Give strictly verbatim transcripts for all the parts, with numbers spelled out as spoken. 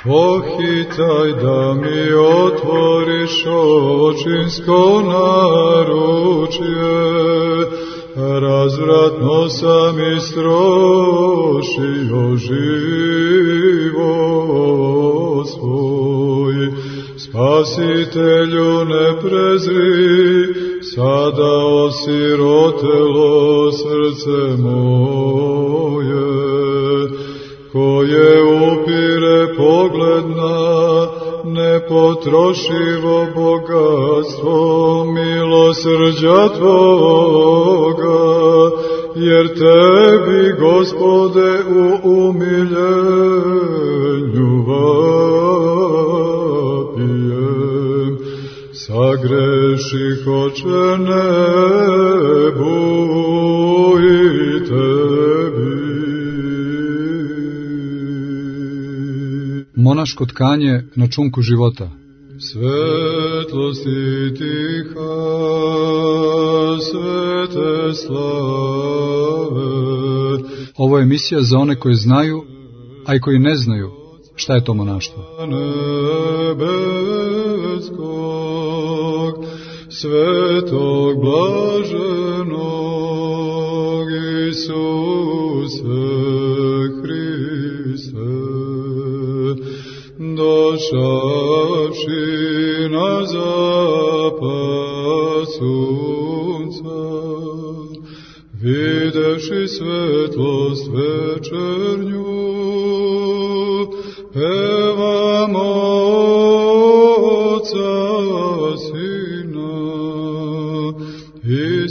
Pohitaj da mi otvoriš očinsko naručje, razvratno sam istrošio život svoj. Spasitelju ne prezri, sada osirotelo srce moje, koje upire pogled na nepotrošivo bogatstvo milosrđa Tvoga, jer Tebi, Gospode, u umiljenju vapijem. Sagreših, Oče, nebu i Tebi. Monaško tkanje na čunku života. Svetlosti tiha, svete slave. Ovo je emisija za one koji znaju, a i koji ne znaju šta je to monaštvo. Nebeskog, svetog blaženog Isuse Hriste, došavši na zapad sunca, videši svetlost večernju, pevamo Otca, Sina i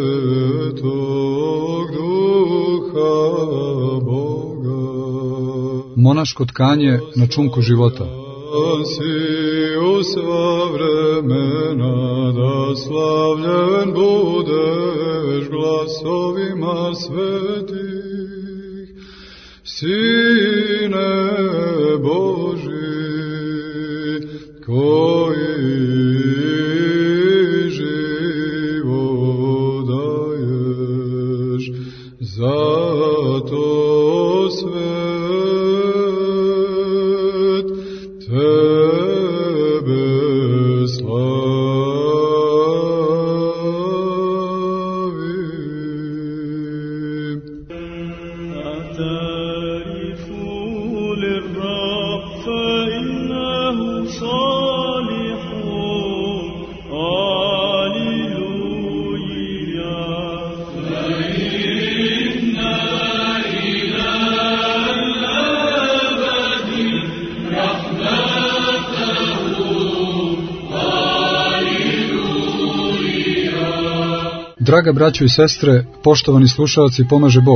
Svetog Duha Boga. Monaško tkanje na čunku života. Si u sva vremena, da slavljen budeš glasovima svetih, Sine Boži, koji život daješ, zato sve Tebe slavim. أعترف للرب فإنه صالح. هاليلويا. فإن إلى الأبد Draga braćo i sestre, poštovani slušalci, pomaže Bog.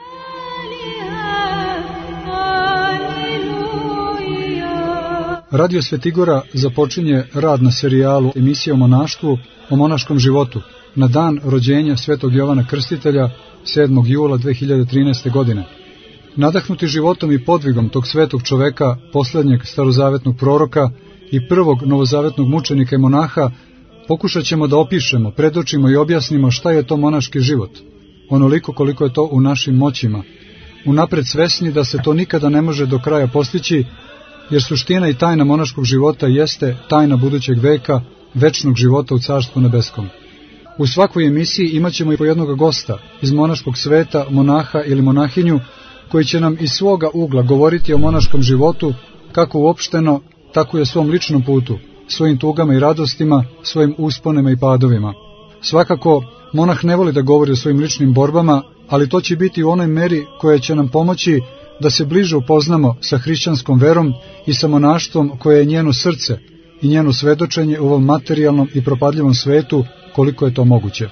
Radio Svetigora započinje rad na serijalu emisije o monaštvu, o monaškom životu, na dan rođenja svetog Jovana Krstitelja, sedmog jula dve hiljade trinaeste. godine. Nadahnuti životom i podvigom tog svetog čoveka, posljednjeg starozavetnog proroka i prvog novozavetnog mučenika i monaha, pokušat ćemo da opišemo, predočimo i objasnimo šta je to monaški život, onoliko koliko je to u našim moćima, unapred svesni da se to nikada ne može do kraja postići, jer suština i tajna monaškog života jeste tajna budućeg veka, večnog života u Carstvu nebeskom. U svakoj emisiji imat ćemo i po jednog gosta iz monaškog sveta, monaha ili monahinju, koji će nam iz svoga ugla govoriti o monaškom životu, kako uopšteno, tako i o svom ličnom putu, svojim tugama i radostima, svojim usponima i padovima. Svakako, monah ne voli da govori o svojim ličnim borbama, ali to će biti u onoj meri koja će nam pomoći da se bliže upoznamo sa hrišćanskom verom i sa monaštvom koje je njeno srce i njeno svedočenje u ovom materijalnom i propadljivom svetu, koliko je to moguće.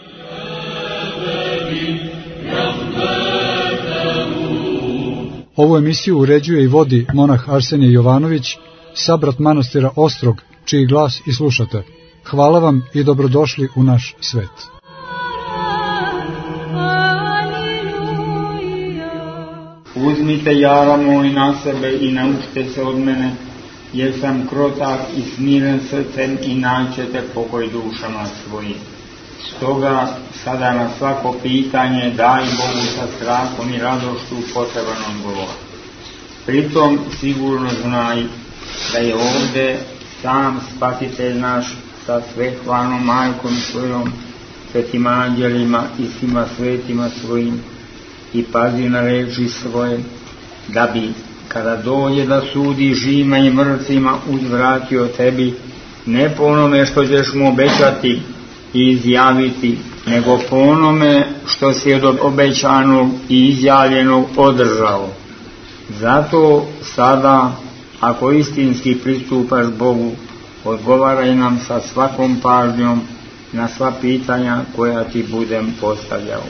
Ovu emisiju uređuje i vodi monah Arsenije Jovanović, sabrat manastira Ostrog, čiji glas i slušate. Hvala vam i dobrodošli u naš svet. Uzmite jara moj na sebe i naučite se od mene, jer sam krotak i smiren srcem i naćete pokoj dušama svojim. Stoga sada na svako pitanje daj Bogu sa strahom i radošću potreban odgovor. Pritom sigurno znaj da je ovde sam Spasitelj naš sa svehvalnom majkom svojom, svetim anđelima i svima svetima svojim, i pazi na reči svoje, da bi, kada dođe da sudi živima i mrtvima, uzvratio tebi, ne po onome što ćeš mu obećati i izjaviti, nego po onome što si od obećanog i izjavljenog održao. Zato sada, ako istinski pristupaš Bogu, odgovaraj nam sa svakom pažnjom na sva pitanja koja ti budem postavljao.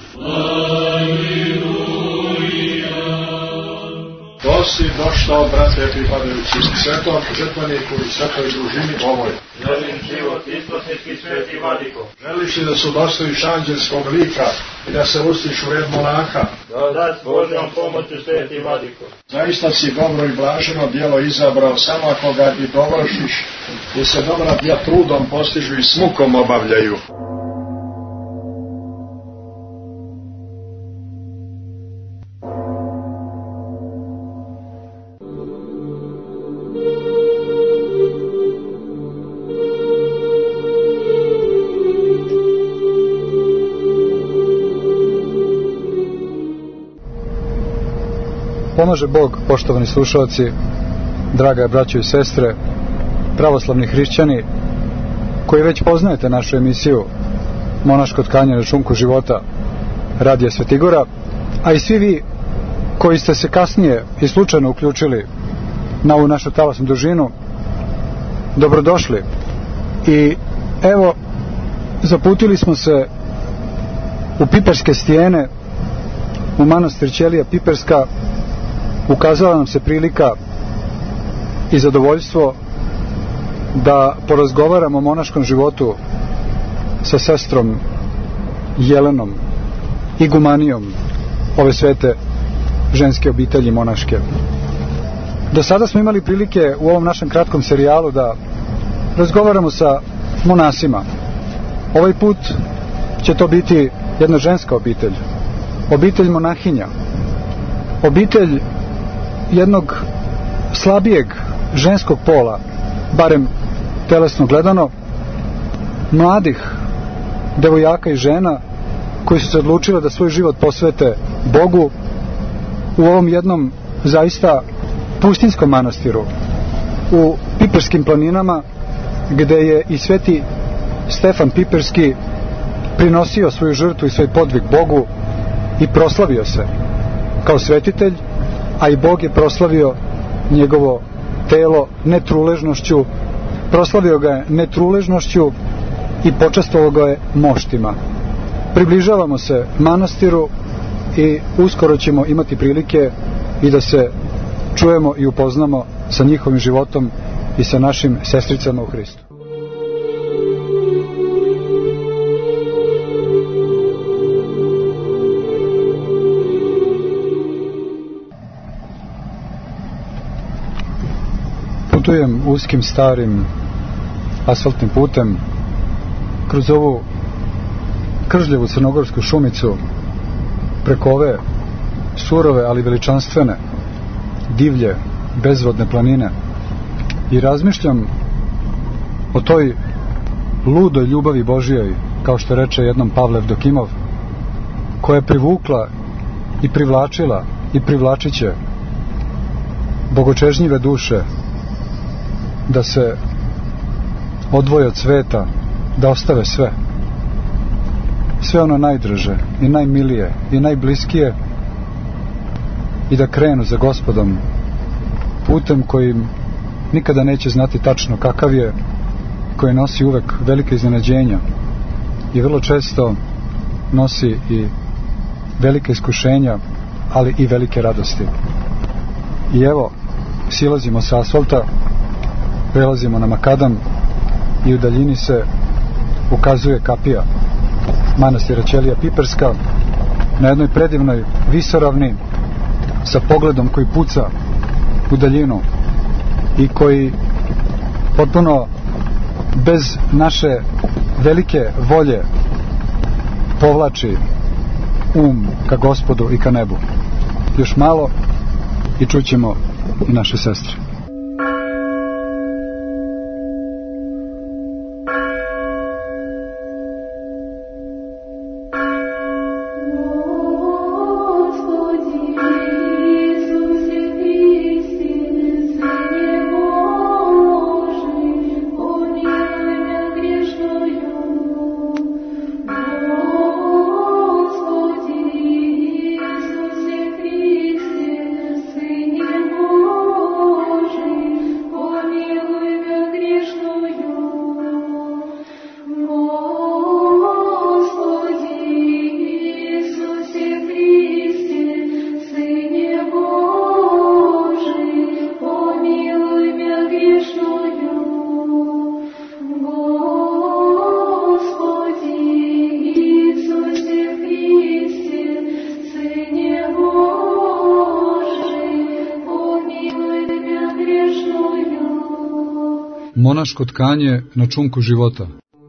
To si došao, brate, pripadajući svetom žrtveniku i svetoj družini ovoj. Želim život isposnički sveti vladiko. Želiš li da se udostojiš anđelskog lika i da se ustiš u red monaha? Da s Božjom pomoću sveti vladiko. Zaista si dobro i blaženo djelo izabrao, samo ako ga i dovršiš, i se dobra djela trudom postižu i s mukom obavljaju. Pomaže Bog, poštovani slušalci, draga braćo i sestre, pravoslavni hrišćani, koji već poznajete našu emisiju Monaško tkanje na šunku života Radija Svetigora, a i svi vi koji ste se kasnije i slučajno uključili na ovu našu talasnu dužinu, dobrodošli. I evo, zaputili smo se u Piperske stijene, u manastir Ćelija Piperska. Ukazala nam se prilika i zadovoljstvo da porazgovaramo o monaškom životu sa sestrom Jelenom, igumanijom ove svete ženske obitelji monaške. Do sada smo imali prilike u ovom našem kratkom serijalu da razgovaramo sa monasima. Ovaj put će to biti jedna ženska obitelj, obitelj monahinja, obitelj jednog slabijeg ženskog pola, barem telesno gledano, mladih devojaka i žena koji su se odlučili da svoj život posvete Bogu u ovom jednom zaista pustinskom manastiru u Piperskim planinama, gde je i sveti Stefan Piperski prinosio svoju žrtvu i svoj podvig Bogu i proslavio se kao svetitelj, a i Bog je proslavio njegovo telo netruležnošću, proslavio ga je netruležnošću i počastvovao ga je moštima. Približavamo se manastiru i uskoro ćemo imati prilike i da se čujemo i upoznamo sa njihovim životom i sa našim sestricama u Hristu. Putujem uskim starim asfaltnim putem kroz ovu kržljevu crnogorsku šumicu, preko ove surove ali veličanstvene, divlje, bezvodne planine, i razmišljam o toj ludoj ljubavi Božijoj, kao što reče jednom Pavle Evdokimov, koja je privukla i privlačila i privlačiće bogočežnjive duše da se odvoje od sveta, da ostave sve sve ono najdraže i najmilije i najbliskije i da krenu za Gospodom putem kojim nikada neće znati tačno kakav je, koji nosi uvek velike iznenađenja i vrlo često nosi i velike iskušenja, ali i velike radosti. I evo, silazimo sa asfalta, prelazimo na makadam i u daljini se ukazuje kapija manastira Ćelija Piperska na jednoj predivnoj visoravni sa pogledom koji puca u daljinu i koji potpuno bez naše velike volje povlači um ka Gospodu i ka nebu. Još malo i čućemo i naše sestre. Monaško tkanje na čunku života.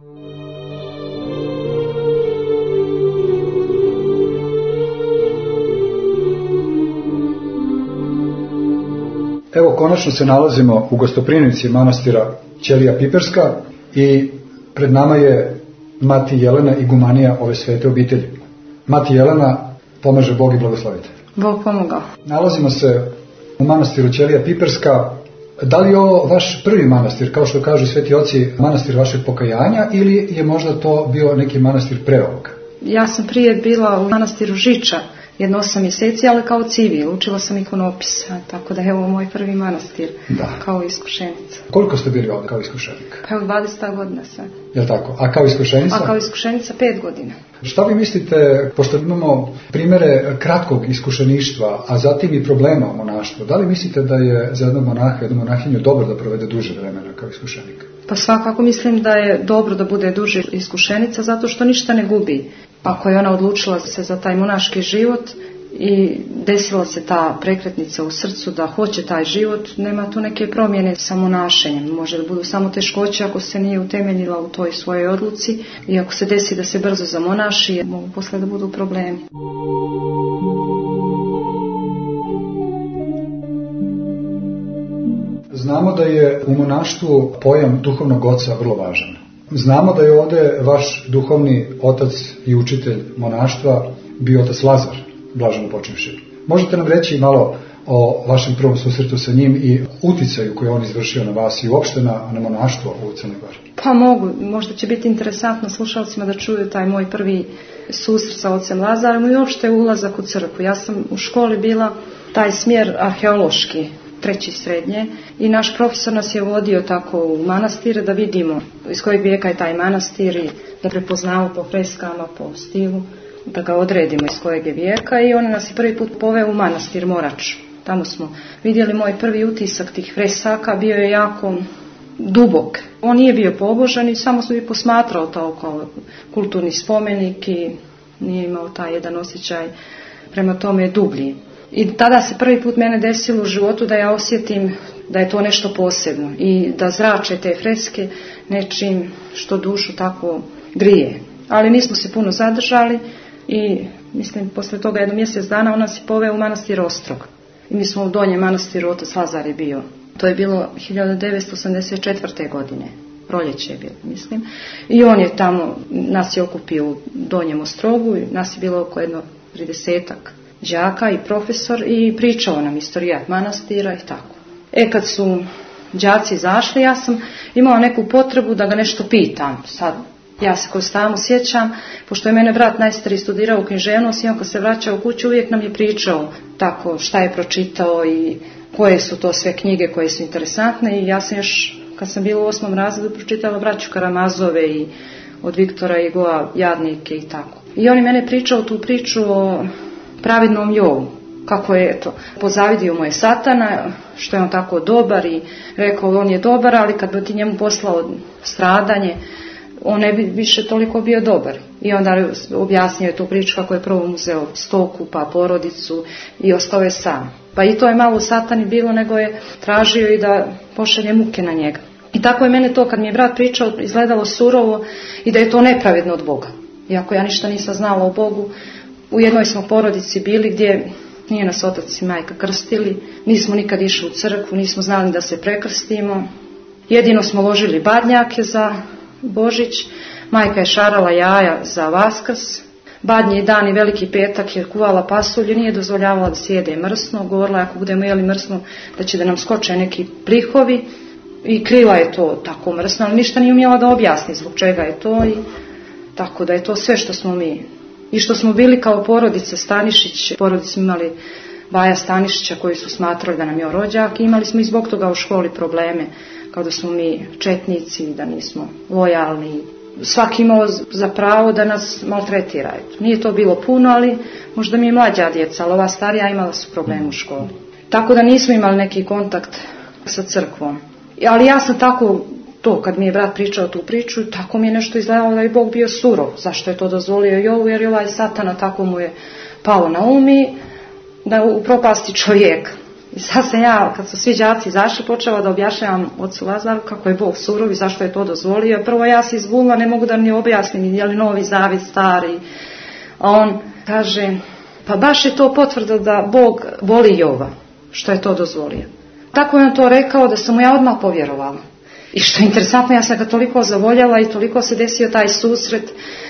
Evo, konačno se nalazimo u gostoprimnici manastira Ćelija Piperska i pred nama je mati Jelena, igumanija ove svete obitelji. Mati Jelena, pomaže Bog i blagoslovite. Bog pomogao. Nalazimo se u manastiru Ćelija Piperska. Da li je ovo vaš prvi manastir, kao što kažu sveti oci, manastir vašeg pokajanja, ili je možda to bio neki manastir pre ovoga? Ja sam prije bila u manastiru Žiča, jedno osam mjeseci, ali kao civil, učila sam ikonopis, tako da je ovo moj prvi manastir, da, kao iskušenica. Koliko ste bili ovdje kao iskušenik? Pa evo dvadeset godina sad. Je tako? A kao iskušenica? A kao iskušenica pet godina. Šta vi mislite, pošto imamo primjere kratkog iskušeništva, a zatim i problema u monaštvu, da li mislite da je za jednog monaha, jednu monahinju dobro da provede duže vremena kao iskušenik? Pa svakako mislim da je dobro da bude duže iskušenica, zato što ništa ne gubi. Ako je ona odlučila se za taj monaški život i desila se ta prekretnica u srcu da hoće taj život, nema tu neke promjene sa monašenjem. Može da budu samo teškoće ako se nije utemeljila u toj svojoj odluci i ako se desi da se brzo zamonaši, mogu posle da budu problemi. Znamo da je u monaštvu pojam duhovnog oca vrlo važan. Znamo da je ovdje vaš duhovni otac i učitelj monaštva bio otac Lazar, blaženo počivši. Možete nam reći malo o vašem prvom susretu sa njim i uticaju koji on izvršio na vas i uopšte na, na monaštvo u Crnoj Gori? Pa mogu, možda će biti interesantno slušalcima da čuju taj moj prvi susret sa ocem Lazarom i uopšte ulazak u crkvu. Ja sam u školi bila taj smjer arheološki, treći srednje, i naš profesor nas je vodio tako u manastire da vidimo iz kojeg vijeka je taj manastir i da prepoznamo po freskama, po stilu, da ga odredimo iz kojeg je vijeka, i on nas je prvi put poveo u manastir Morač. Tamo smo vidjeli moj prvi utisak tih fresaka, bio je jako dubok. On nije bio pobožan i samo sam bi posmatrao to kao kulturni spomenik i nije imao taj jedan osjećaj prema tome dublji. I tada se prvi put mene desilo u životu da ja osjetim da je to nešto posebno i da zrače te freske nečim što dušu tako grije. Ali nismo se puno zadržali i mislim posle toga jedno mjesec dana on nas je poveo u manastir Ostrog. I mi smo u donjem manastiru, otac Lazar je bio. To je bilo hiljadu devetsto osamdeset četvrte godine. Proljeće je bilo, mislim. I on je tamo, nas je okupio u donjem Ostrogu, nas je bilo oko jedno tridesetak đaka i profesor i pričao nam istorijat manastira i tako. E kad su đaci izašli, ja sam imala neku potrebu da ga nešto pitam. Sad, ja se kroz tamo sjećam, pošto je mene brat najstariji studirao u književnosti i on kad se vraćao u kuću uvijek nam je pričao tako šta je pročitao i koje su to sve knjige koje su interesantne, i ja sam još kad sam bila u osmom razredu pročitala braću Karamazove i od Viktora Hugoa Jadnike i tako. I on je mene pričao tu priču o pravednom Jovu, kako je eto, pozavidio mu je Satana, što je on tako dobar i rekao on je dobar, ali kad bi ti njemu poslao stradanje, on ne bi više toliko bio dobar. I onda objasnio je tu priču kako je prvo uzeo stoku pa porodicu i ostao je sam. Pa i to je malo Satani bilo, nego je tražio i da pošalje muke na njega. I tako je mene to kad mi je brat pričao izgledalo surovo i da je to nepravedno od Boga. Iako ja ništa nisam znala o Bogu, u jednoj smo porodici bili gdje Nije nas otac i majka krstili, nismo nikad išli u crkvu, nismo znali da se prekrstimo. Jedino smo ložili badnjake za Božić, majka je šarala jaja za Vaskrs. Badnji dan i Veliki petak je kuvala pasulju, nije dozvoljavala da se jede mrsno, govorila ako budemo jeli mrsno da će da nam skoče neki prihovi i krila je to tako mrsno, ali ništa nije umjela da objasni zbog čega je to i tako da je to sve što smo mi. I što smo bili kao porodica Stanišić, porodice smo imali Baja Stanišića koji su smatrali da nam je rođak i imali smo i zbog toga u školi probleme, kao da smo mi četnici, da nismo lojalni. Svaki imao za pravo da nas maltretiraju. Nije to bilo puno, ali možda mi je mlađa djeca, ali ova starija imala su problem u školi. Tako da nismo imali neki kontakt sa crkvom. Ali ja sam tako, to kad mi je brat pričao tu priču, tako mi je nešto izgledalo da je Bog bio surov. Zašto je to dozvolio i ovo, jer je ovaj satana tako mu je palo na umi da upropasti čovjeka. I sad sam ja, kad su svi đaci izašli, počela da objašnjavam ocu Lazaru kako je Bog surov i zašto je to dozvolio. Prvo ja se izbunila, ne mogu da mi objasnim je li novi zavjet stari. A on kaže, pa baš je to potvrda da Bog voli Jova, što je to dozvolio. Tako je on to rekao da sam mu ja odmah povjerovala. I što je interesantno, ja sam ga toliko zavoljela i toliko se desio taj susret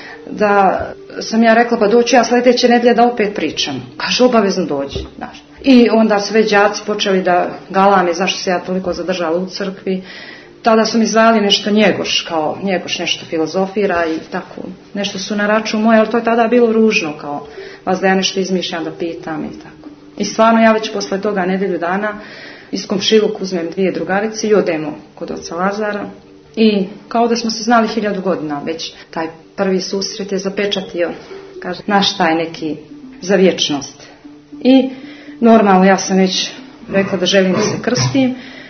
da sam ja rekla, pa doću ja sljedeće nedelje da opet pričam. Kaže, obavezno dođi. Znaš. I onda sve đaci počeli da galame zašto se ja toliko zadržala u crkvi. Tada su mi zvali nešto Njegoš, kao Njegoš nešto filozofira i tako. Nešto su na račun moje, ali to je tada bilo ružno, kao vas da ja nešto izmišljam da pitam i tako. I stvarno ja već posle toga nedelju dana iz komšiluk uzmem dvije drugarice i odemo kod oca Lazara. I kao da smo se znali hiljadu godina, već taj prvi susret je zapečatio, kaže, naš taj neki za vječnost. I normalno ja sam već rekla da želim da se krstim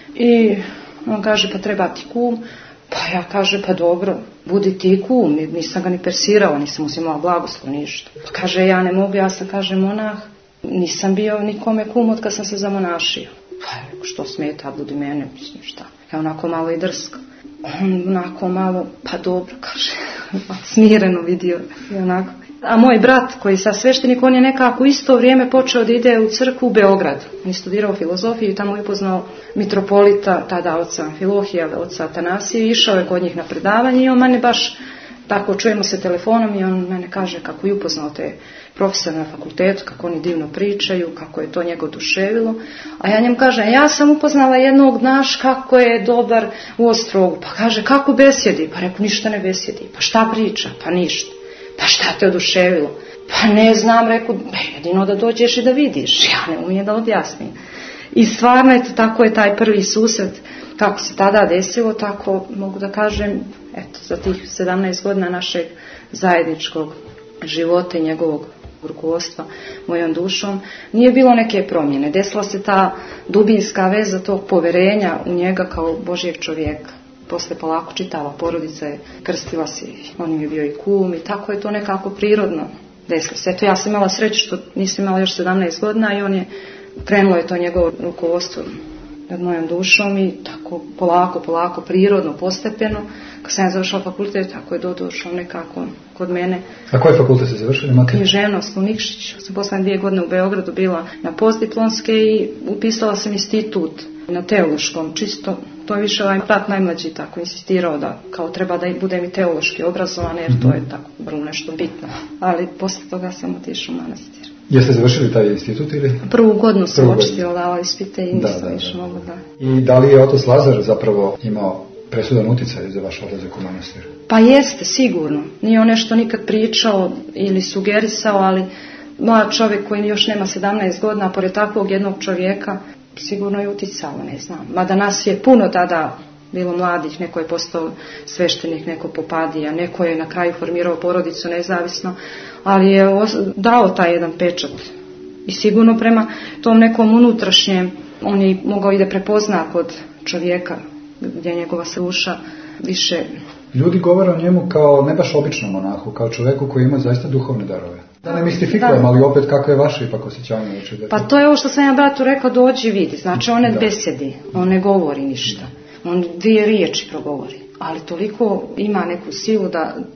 i on kaže, pa treba ti kum. Pa ja kaže, pa dobro, budi ti kum, nisam ga ni persirao, nisam uzimala blagoslov, ništa. Pa kaže, ja ne mogu, ja sam, kaže, monah, nisam bio nikome kum od kad sam se zamonašio. Pa što smeta, budi mene, mislim šta. Ja onako malo i drska. On onako malo, pa dobro, kaže, smireno vidio i onako. A moj brat koji sa sveštenik, on je nekako u isto vrijeme počeo da ide u crkvu u Beograd. On je studirao filozofiju i tamo je upoznao mitropolita, tada oca Amfilohija, oca Atanasija, išao je kod njih na predavanje i on mene baš, tako čujemo se telefonom i on mene kaže kako je upoznao te profesore na fakultetu, kako oni divno pričaju, kako je to njega oduševilo. A ja njemu kažem, ja sam upoznala jednog, znaš kako je dobar u Ostrogu. Pa kaže, kako besjedi? Pa reku, ništa ne besjedi. Pa šta priča? Pa ništa. Pa šta te oduševilo? Pa ne znam, reku, jedino da dođeš i da vidiš. Ja ne umijem da objasnim. I stvarno, eto, tako je taj prvi susret, kako se tada desilo, tako mogu da kažem, eto, za tih sedamnaest godina našeg zajedničkog života i njegovog rukovodstva mojom dušom, nije bilo neke promjene. Desila se ta dubinska veza tog poverenja u njega kao Božijeg čovjeka. Posle polako čitava porodica je, krstila se, on im je bio i kum i tako je to nekako prirodno desilo se. Eto, ja sam imala sreću što nisam imala još sedamnaest godina i on je, krenulo je to njegovo rukovodstvo nad mojom dušom i tako polako, polako, prirodno, postepeno. Kad sam ja završila fakultet, tako je došao nekako kod mene. A koji fakultet ste završili? Književnost u Nikšiću. Sam posle dvije godine u Beogradu bila na postdiplomske i upisala sam institut na teološkom. Čisto, to je više ovaj brat najmlađi tako insistirao da kao treba da budem i teološki obrazovana jer to je tako vrlo nešto bitno. Ali posle toga sam otišla u manastir. Jeste završili taj institut ili? Prvu godinu sam očistila, dala ispite i nisam da, da, više mogla da. I da li je otac Lazar zapravo imao presudan utjecaj za vaš odlazak u manastir? Pa jeste, sigurno. Nije on nešto nikad pričao ili sugerisao, ali mlad čovjek koji još nema sedamnaest godina, pored takvog jednog čovjeka, sigurno je utjecao, ne znam. Mada nas je puno tada bilo mladih, neko je postao sveštenik, neko popadija, neko je na kraju formirao porodicu nezavisno, ali je dao taj jedan pečat. I sigurno prema tom nekom unutrašnjem, on je mogao i da prepozna kod čovjeka gdje je njegova duša više. Ljudi govore o njemu kao ne baš običnom monahu, kao čovjeku koji ima zaista duhovne darove. Da ne mistifikujem, ali opet kako je vaše ipak osjećanje? Pa to je ovo što sam ja bratu rekao, dođi vidi. Znači on ne da. besedi, on ne govori ništa. On dvije riječi progovori. Ali toliko ima neku silu da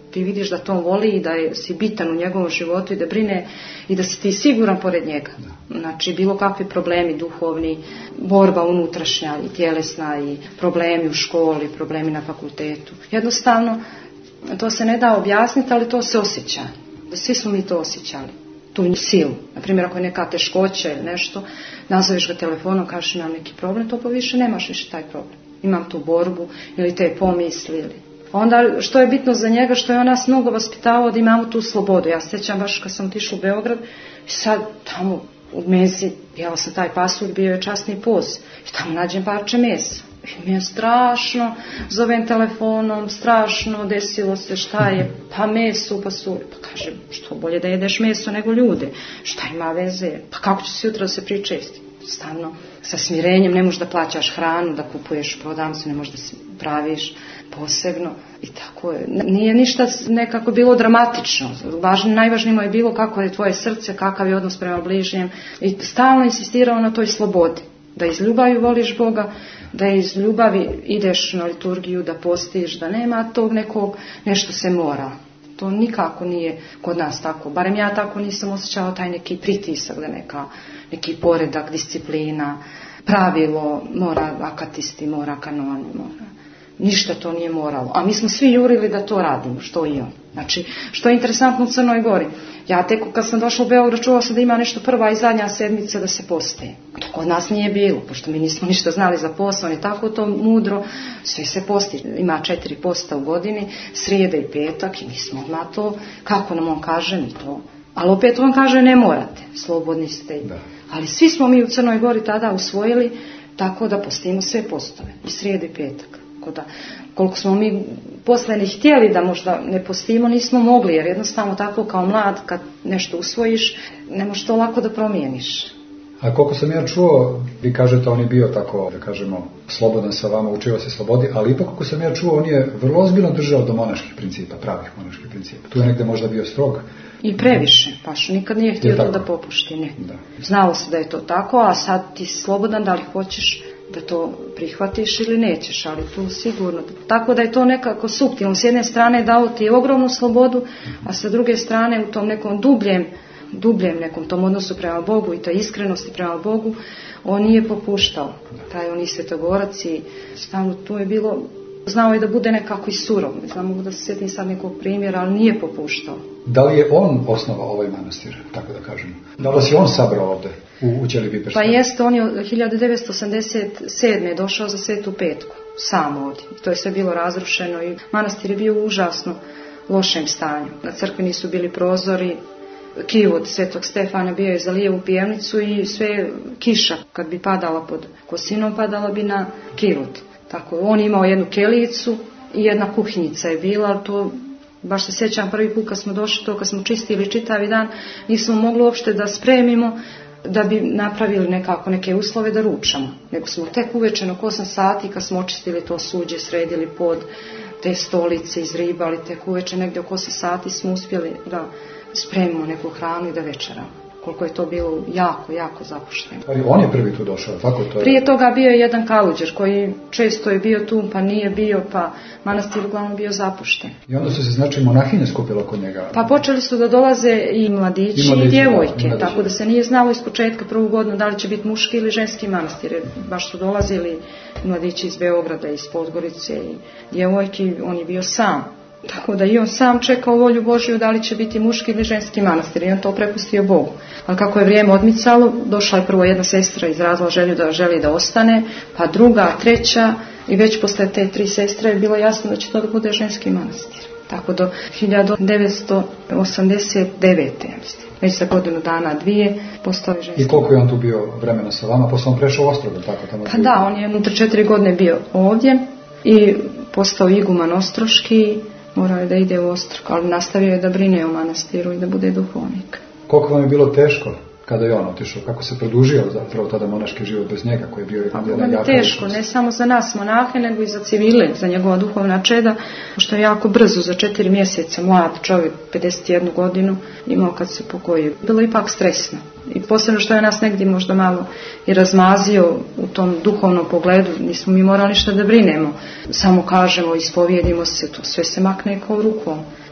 Ti vidiš da to on voli i da je, si bitan u njegovom životu i da brine i da si ti siguran pored njega. Znači, bilo kakvi problemi duhovni, borba unutrašnja i tjelesna i problemi u školi, problemi na fakultetu. Jednostavno, to se ne da objasniti, ali to se osjeća. Svi smo mi to osjećali. Tu silu. Naprimjer, ako je neka teškoća ili nešto, nazoveš ga telefonom, kažeš imam neki problem, to pa više nemaš više taj problem. Imam tu borbu ili te pomisli. Ili. Onda što je bitno za njega, što je on nas mnogo vaspitavao da imamo tu slobodu. Ja se sjećam baš kad sam otišla u Beograd i sad tamo u mezi, jela sam taj pasulj, bio je časni poz i tamo nađem parče mesa. I mi je strašno, zovem telefonom, strašno, desilo se šta je, pa meso u pasulju. Pa kažem, što bolje da jedeš meso nego ljude, šta ima veze, pa kako će se jutra da se pričesti? Stavno, sa smirenjem, ne možeš da plaćaš hranu, da kupuješ u prodavnicu, ne možeš da se praviš posebno i tako je. Nije ništa nekako bilo dramatično. Važno, najvažnije je bilo kako je tvoje srce, kakav je odnos prema bližnjem i stalno insistirao na toj slobodi. Da iz ljubavi voliš Boga, da iz ljubavi ideš na liturgiju, da postiš, da nema tog nekog, nešto se mora. To nikako nije kod nas tako. Barem ja tako nisam osjećala taj neki pritisak, da neka, neki poredak, disciplina, pravilo, mora akatisti, mora kanoni, mora. Ništa to nije moralo. A mi smo svi jurili da to radimo, što i on. Znači, što je interesantno u Crnoj Gori. Ja tek kad sam došla u Beograd čula sam da ima nešto prva i zadnja sedmica da se postaje. To kod nas nije bilo, pošto mi nismo ništa znali za post, on je tako to mudro, sve se posti. Ima četiri posta u godini, srijeda i petak i mi smo odmah to, kako nam on kaže, mi to. Ali opet on kaže ne morate, slobodni ste. Da. Ali svi smo mi u Crnoj Gori tada usvojili tako da postimo sve postove, i srijeda i petak. Da, koliko smo mi poslani htjeli da možda ne postimo, nismo mogli, jer jednostavno tako kao mlad kad nešto usvojiš ne možeš to lako da promijeniš. A koliko sam ja čuo, vi kažete on je bio tako, da kažemo, slobodan sa vama, učio se slobodi, ali ipak koliko sam ja čuo, on je vrlo ozbiljno držao do monaških principa, pravih monaških principa. Tu je negdje možda bio strog. I previše, baš nikad nije htio to da popušti, ne. Da. Znalo se da je to tako, a sad ti si slobodan, da li hoćeš da to prihvatiš ili nećeš, ali tu sigurno. Tako da je to nekako suptilno. S jedne strane dao ti ogromnu slobodu, a sa druge strane u tom nekom dubljem, dubljem nekom tom odnosu prema Bogu i toj iskrenosti prema Bogu, on nije popuštao. Taj on i svetogorac i stavno tu je bilo, znao je da bude nekako i surov. Ne znam, mogu da se sjetim sad nekog primjera, ali nije popuštao. Da li je on osnovao ovaj manastir, tako da kažemo? Da li si on sabrao ovdje u, u Ćelibipersku? Pa jeste, on je hiljadu devetsto osamdeset sedme došao za Svetu Petku, sam ovdje. To je sve bilo razrušeno i manastir je bio u užasno lošem stanju. Na crkvi nisu bili prozori, kivot Svetog Stefana bio je za lijevu pijevnicu i sve kiša kad bi padala pod kosinom, padala bi na kivot. Tako, on je imao jednu kelijicu i jedna kuhinjica je bila, ali to baš se sjećam prvi put kad smo došli to, kad smo čistili čitavi dan, nismo mogli uopšte da spremimo da bi napravili nekako neke uslove da ručamo. Nego smo tek uvečer oko osam sati kad smo očistili to suđe, sredili pod te stolice, izribali, tek uvečer negdje oko osam sati smo uspjeli da spremimo neku hranu i da večeramo. Koliko je to bilo jako, jako zapušteno. Ali on je prvi tu došao, tako to je? Prije toga bio je jedan kaluđer koji često je bio tu, pa nije bio, pa manastir uglavnom bio zapušten. I onda su se, znači, monahinje skupilo kod njega? Pa počeli su da dolaze i mladići i, mladići, i djevojke, da, tako da se nije znalo iz početka prvu godinu da li će biti muški ili ženski manastir. Baš su dolazili mladići iz Beograda, iz Podgorice i djevojke, on je bio sam. Tako da i on sam čekao volju Božju da li će biti muški ili ženski manastir i on to prepustio Bogu. Ali kako je vrijeme odmicalo, došla je prvo jedna sestra, izrazila želju da želi da ostane, pa druga, treća i već posle te tri sestre je bilo jasno da će to da bude ženski manastir. Tako do hiljadu devetsto osamdeset devete. Već za godinu dana, dvije, postao je ženski. I koliko je on tu bio vremena sa vama? Posle on prešao u Ostrog, tako? Tamo pa da, on je unutar četiri godine bio ovdje i postao iguman ostroški. Morao je da ide u Ostrog, ali nastavio je da brine o manastiru i da bude duhovnik. Koliko vam je bilo teško kada je on otišao? Kako se produžio zapravo tada monaški život bez njega koji je bio jedan jedan jako teško, ličnost? Ne samo za nas monahe, nego i za civile, za njegova duhovna čeda, što je jako brzo, za četiri mjeseca, mlad čovjek, pedeset jednu godinu, imao kad se pokojio. Bilo ipak stresno. I posebno što je nas negdje možda malo i razmazio u tom duhovnom pogledu, nismo mi morali ništa da brinemo. Samo kažemo, ispovijedimo se, to sve se makne kao rukom.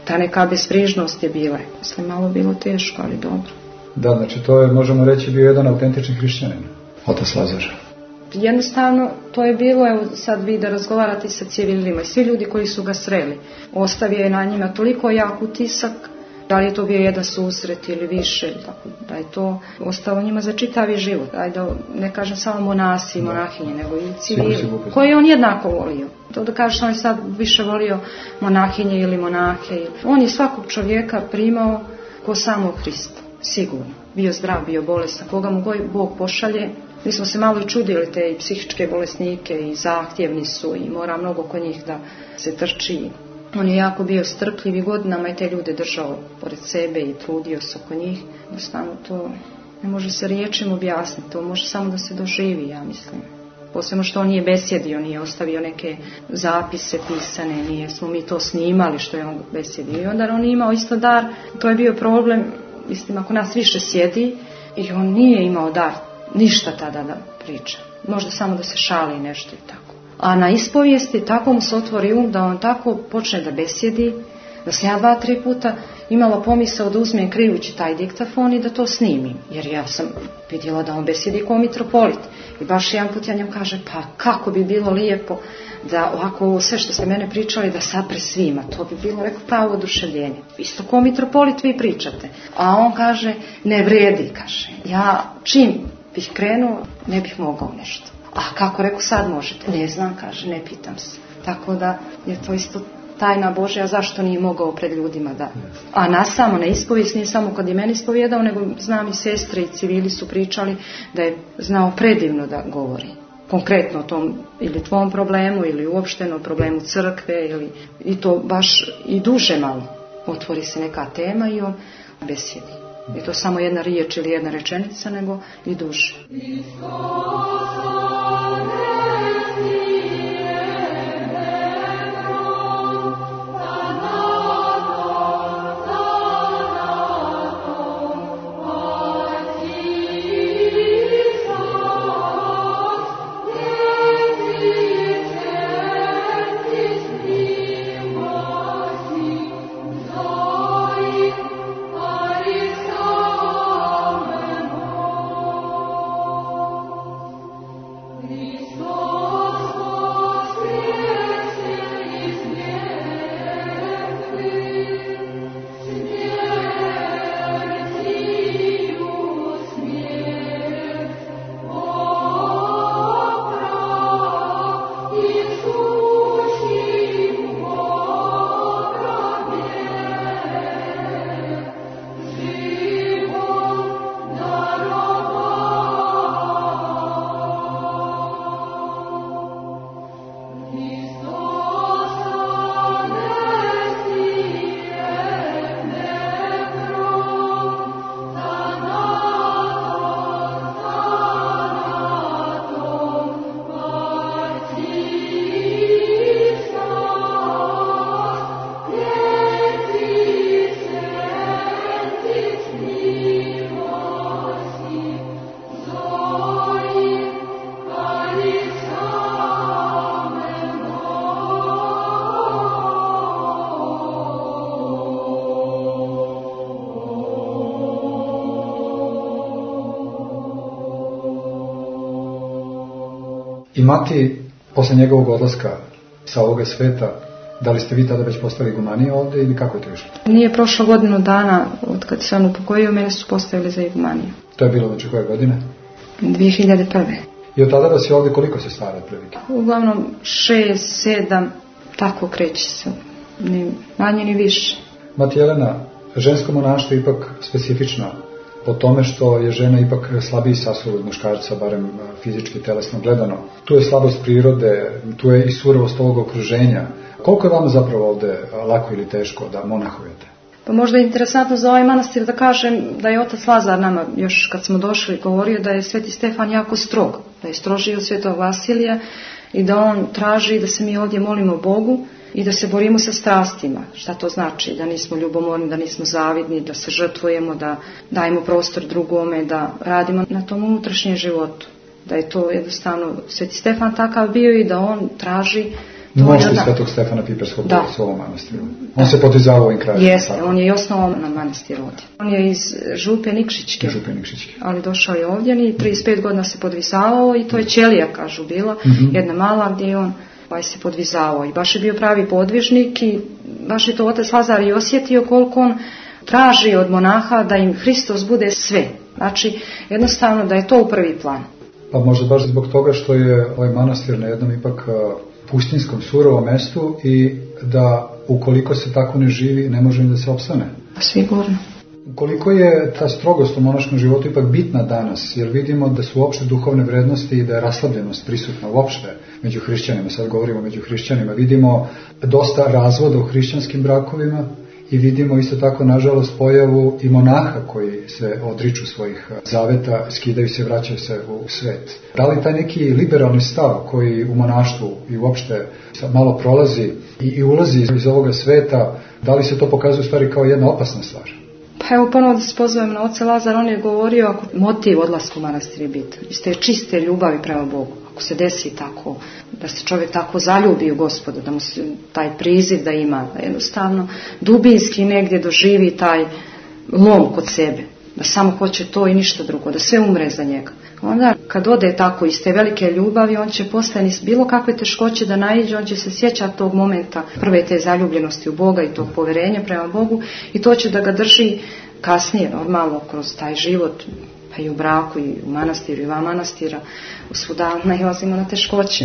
ta neka bezbrižnost je bila. Mislim, malo bilo teško, ali dobro. Da, znači to je, možemo reći, bio jedan autentični hrišćanin, otac Lazar. Jednostavno, to je bilo, evo sad vi da razgovarate sa civilima i svi ljudi koji su ga sreli. Ostavio je na njima toliko jak utisak, da li je to bio jedan susret ili više, tako da je to ostalo njima za čitavi život. Ajde, ne kažem samo monasi i monahinje, nego i civili, koje je on jednako volio. To da kažeš, on je sad više volio monahinje ili monahe. On je svakog čovjeka primao ko samog Hrista, sigurno. Bio zdrav, bio bolestan, koga mu Bog pošalje. Mi smo se malo i čudili te i psihičke bolesnike i zahtjevni su i mora mnogo kod njih da se trči. On je jako bio strpljiv i godinama i te ljude držao pored sebe i trudio se oko njih. Jednostavno to ne može se riječima objasniti, to može samo da se doživi, ja mislim. Posebno što on nije besjedio, nije ostavio neke zapise pisane, nije smo mi to snimali što je on besjedio. I onda on je imao isto dar, to je bio problem, mislim, ako nas više sjedi i on nije imao dar ništa tada da priča. Možda samo da se šali nešto i tako. A na ispovijesti tako mu se otvori um da on tako počne da besjedi, da sam ja dva, tri puta imala pomisao da uzmem krijući taj diktafon i da to snimim. Jer ja sam vidjela da on besjedi kao mitropolit. I baš jedan put ja njemu kažem, pa kako bi bilo lijepo da ovako ovo sve što ste mene pričali da sapre svima. To bi bilo, rekao, pravo oduševljenje. Isto kao mitropolit vi pričate. A on kaže, ne vredi, kaže. Ja čim bih krenuo, ne bih mogao nešto. A kako, rekao, sad možete? Ne znam, kaže, ne pitam se. Tako da je to isto tajna Božja, zašto nije mogao pred ljudima da... A nas samo na ispovijest, nije samo kad je meni ispovijedao, nego znam i sestre i civili su pričali da je znao predivno da govori. Konkretno o tom ili tvom problemu ili uopšteno o problemu crkve ili, i to baš i duže malo. Otvori se neka tema i on besjedi. I to samo jedna riječ ili jedna rečenica, nego i duže. I Mati, posle njegovog odlaska sa ovoga sveta, da li ste vi tada već postali igumanije ovdje ili kako je to išlo? Nije prošlo godinu dana od kad se on upokojio, mene su postavili za igumaniju. To je bilo znači koje godine? dvije hiljade prve. I od tada vas je ovdje koliko se stara otprilike? Uglavnom šest, sedam, tako kreće se. Ni manje ni više. Mati Jelena, žensko monaštvo je ipak specifično po tome što je žena ipak slabiji sastav od muškarca, barem fizički, telesno gledano. Tu je slabost prirode, tu je i surovost ovog okruženja. Koliko je vama zapravo ovdje lako ili teško da monahujete? Pa možda je interesantno za ovaj manastir da kažem da je otac Lazar nama još kad smo došli govorio da je Sveti Stefan jako strog, da je strožiji od Svetog Vasilija i da on traži da se mi ovdje molimo Bogu i da se borimo sa strastima. Šta to znači? Da nismo ljubomorni, da nismo zavidni, da se žrtvujemo, da dajemo prostor drugome, da radimo na tom unutrašnjem životu. Da je to jednostavno Sveti Stefan takav bio i da on traži Mošti svetog Stefana Piperskog u svom manastiru. On da. se podizavao ovim krajem. Jeste, on je i osnovao na manastir ovdje. On je iz Župe Nikšićke, Župe Nikšićke. Ali došao je ovdje i trideset pet godina se podvisavao i to je ćelija, kažu, bila, mm-hmm. jedna mala gdje je on ovaj se podvizavao i baš je bio pravi podvižnik i baš je to otac Lazar i osjetio koliko on traži od monaha da im Hristos bude sve. Znači, jednostavno da je to u prvi plan. Pa možda baš zbog toga što je ovaj manastir na jednom ipak pustinskom, surovom mestu i da ukoliko se tako ne živi, ne može ni da se opstane. Sigurno. Koliko je ta strogost u monaškom životu ipak bitna danas, jer vidimo da su uopšte duhovne vrednosti i da je raslabljenost prisutna uopšte među hrišćanima, sad govorimo među hrišćanima, vidimo dosta razvoda u hrišćanskim brakovima i vidimo isto tako, nažalost, pojavu i monaha koji se odriču svojih zaveta, skidaju se, vraćaju se u svet. Da li taj neki liberalni stav koji u monaštvu i uopšte malo prolazi i, i ulazi iz ovoga sveta, da li se to pokazuje u stvari kao jedna opasna stvar? Pa evo ponovo da se pozovem na oca Lazar, on je govorio ako motiv odlaska u manastir je bitan, iz te čiste ljubavi prema Bogu. Ako se desi tako, da se čovjek tako zaljubi u Gospoda, da mu se taj priziv da ima, da jednostavno dubinski negdje doživi taj lom kod sebe, da samo hoće to i ništa drugo, da sve umre za njega. Onda kad ode tako iz te velike ljubavi, on će postani bilo kakve teškoće da naiđe, on će se sjećati tog momenta prve te zaljubljenosti u Boga i tog poverenja prema Bogu i to će da ga drži kasnije normalno kroz taj život, pa i u braku i u manastiru i van manastira, svuda nailazimo na teškoće.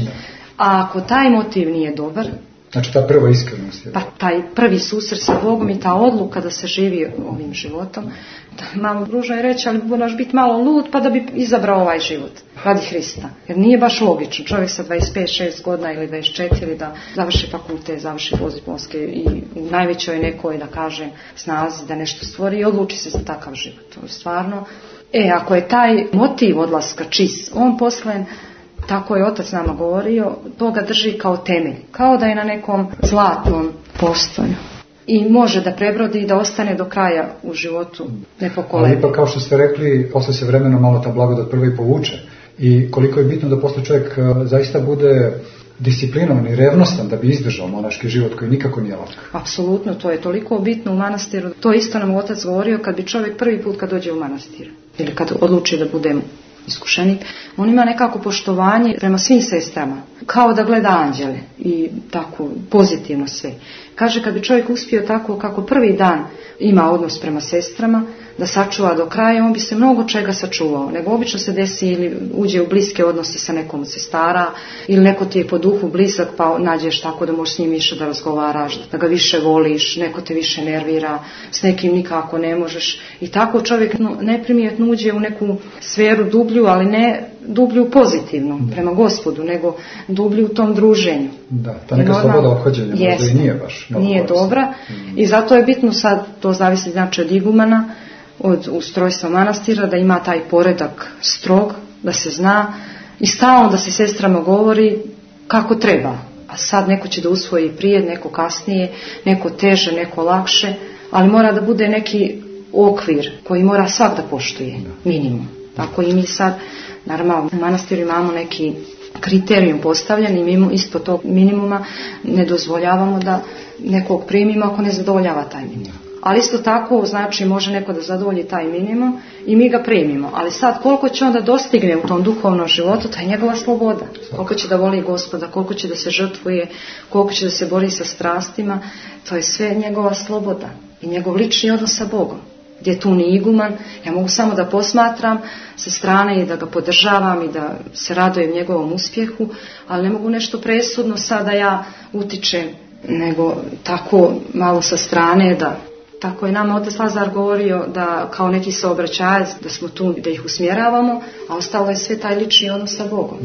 A ako taj motiv nije dobar, znači ta prva iskrenost je. Pa taj prvi susret sa Bogom i ta odluka da se živi ovim životom, da malo ružno je reći, ali moraš biti malo lud pa da bi izabrao ovaj život radi Hrista. Jer nije baš logično čovjek sa dvadeset pet šest godina ili dvadeset četiri da završi fakultet, završi postdiplomske i u najvećoj nekoj, da kažem, snazi da nešto stvori i odluči se za takav život. To je stvarno. E, ako je taj motiv odlaska čist, on poslen, tako je otac nama govorio, to ga drži kao temelj, kao da je na nekom zlatnom postolju. I može da prebrodi i da ostane do kraja u životu nepokolebljiv. Ali ipak, kao što ste rekli, posle se vremena malo ta blagodat prvo i povuče. I koliko je bitno da posle čovjek zaista bude disciplinovan i revnostan da bi izdržao monaški život koji nikako nije lak. Apsolutno, to je toliko bitno u manastiru. To isto nam otac govorio kad bi čovjek prvi put kad dođe u manastir ili kad odluči da bude iskušenik, on ima nekako poštovanje prema svim sestrama, kao da gleda anđele i tako pozitivno sve. Kaže, kad bi čovjek uspio tako kako prvi dan ima odnos prema sestrama, da sačuva do kraja, on bi se mnogo čega sačuvao. Nego obično se desi ili uđe u bliske odnose sa nekom od sestara, ili neko ti je po duhu blizak pa nađeš tako da možeš s njim više da razgovaraš, da ga više voliš, neko te više nervira, s nekim nikako ne možeš. I tako čovjek neprimjetno uđe u neku sferu dublju, ali ne dublju pozitivno prema Gospodu, nego dublju u tom druženju. Da, ta neka sloboda ophođenja možda i nije baš nije dobra mm. i zato je bitno sad, to zavisi znači od igumana, od ustrojstva manastira, da ima taj poredak strog, da se zna i stalno da se sestrama govori kako treba. A sad neko će da usvoji prije, neko kasnije, neko teže, neko lakše, ali mora da bude neki okvir koji mora svak da poštuje, minimum. Tako i mi sad, naravno, u manastiru imamo neki kriterijum postavljen i mi ispod tog minimuma ne dozvoljavamo da nekog primimo ako ne zadovoljava taj minimum. Ali isto tako, znači, može neko da zadovolji taj minimum i mi ga primimo. Ali sad, koliko će onda dostigne u tom duhovnom životu, to je njegova sloboda. Koliko će da voli Gospoda, koliko će da se žrtvuje, koliko će da se bori sa strastima, to je sve njegova sloboda i njegov lični odnos sa Bogom. Gdje tu ni iguman, ja mogu samo da posmatram sa strane i da ga podržavam i da se radujem njegovom uspjehu, ali ne mogu nešto presudno sada ja utičem, nego tako malo sa strane da... Tako je nama otac Lazar govorio da kao neki saobraćajac, da smo tu da ih usmjeravamo, a ostalo je sve taj lični odnos sa Bogom.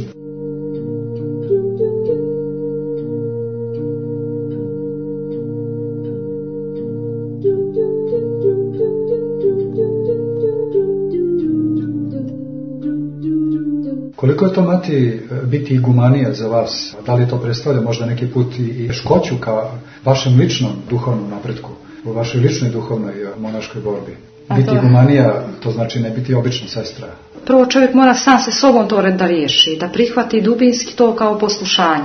Koliko je to, mati, biti igumanija za vas? Da li to predstavlja možda neki put i škoću ka vašem ličnom duhovnom napretku? U vašoj ličnoj duhovnoj monaškoj borbi. Biti igumanija, to znači ne biti obična sestra. Prvo čovjek mora sam se sobom to da riješi, da prihvati dubinski to kao poslušanje.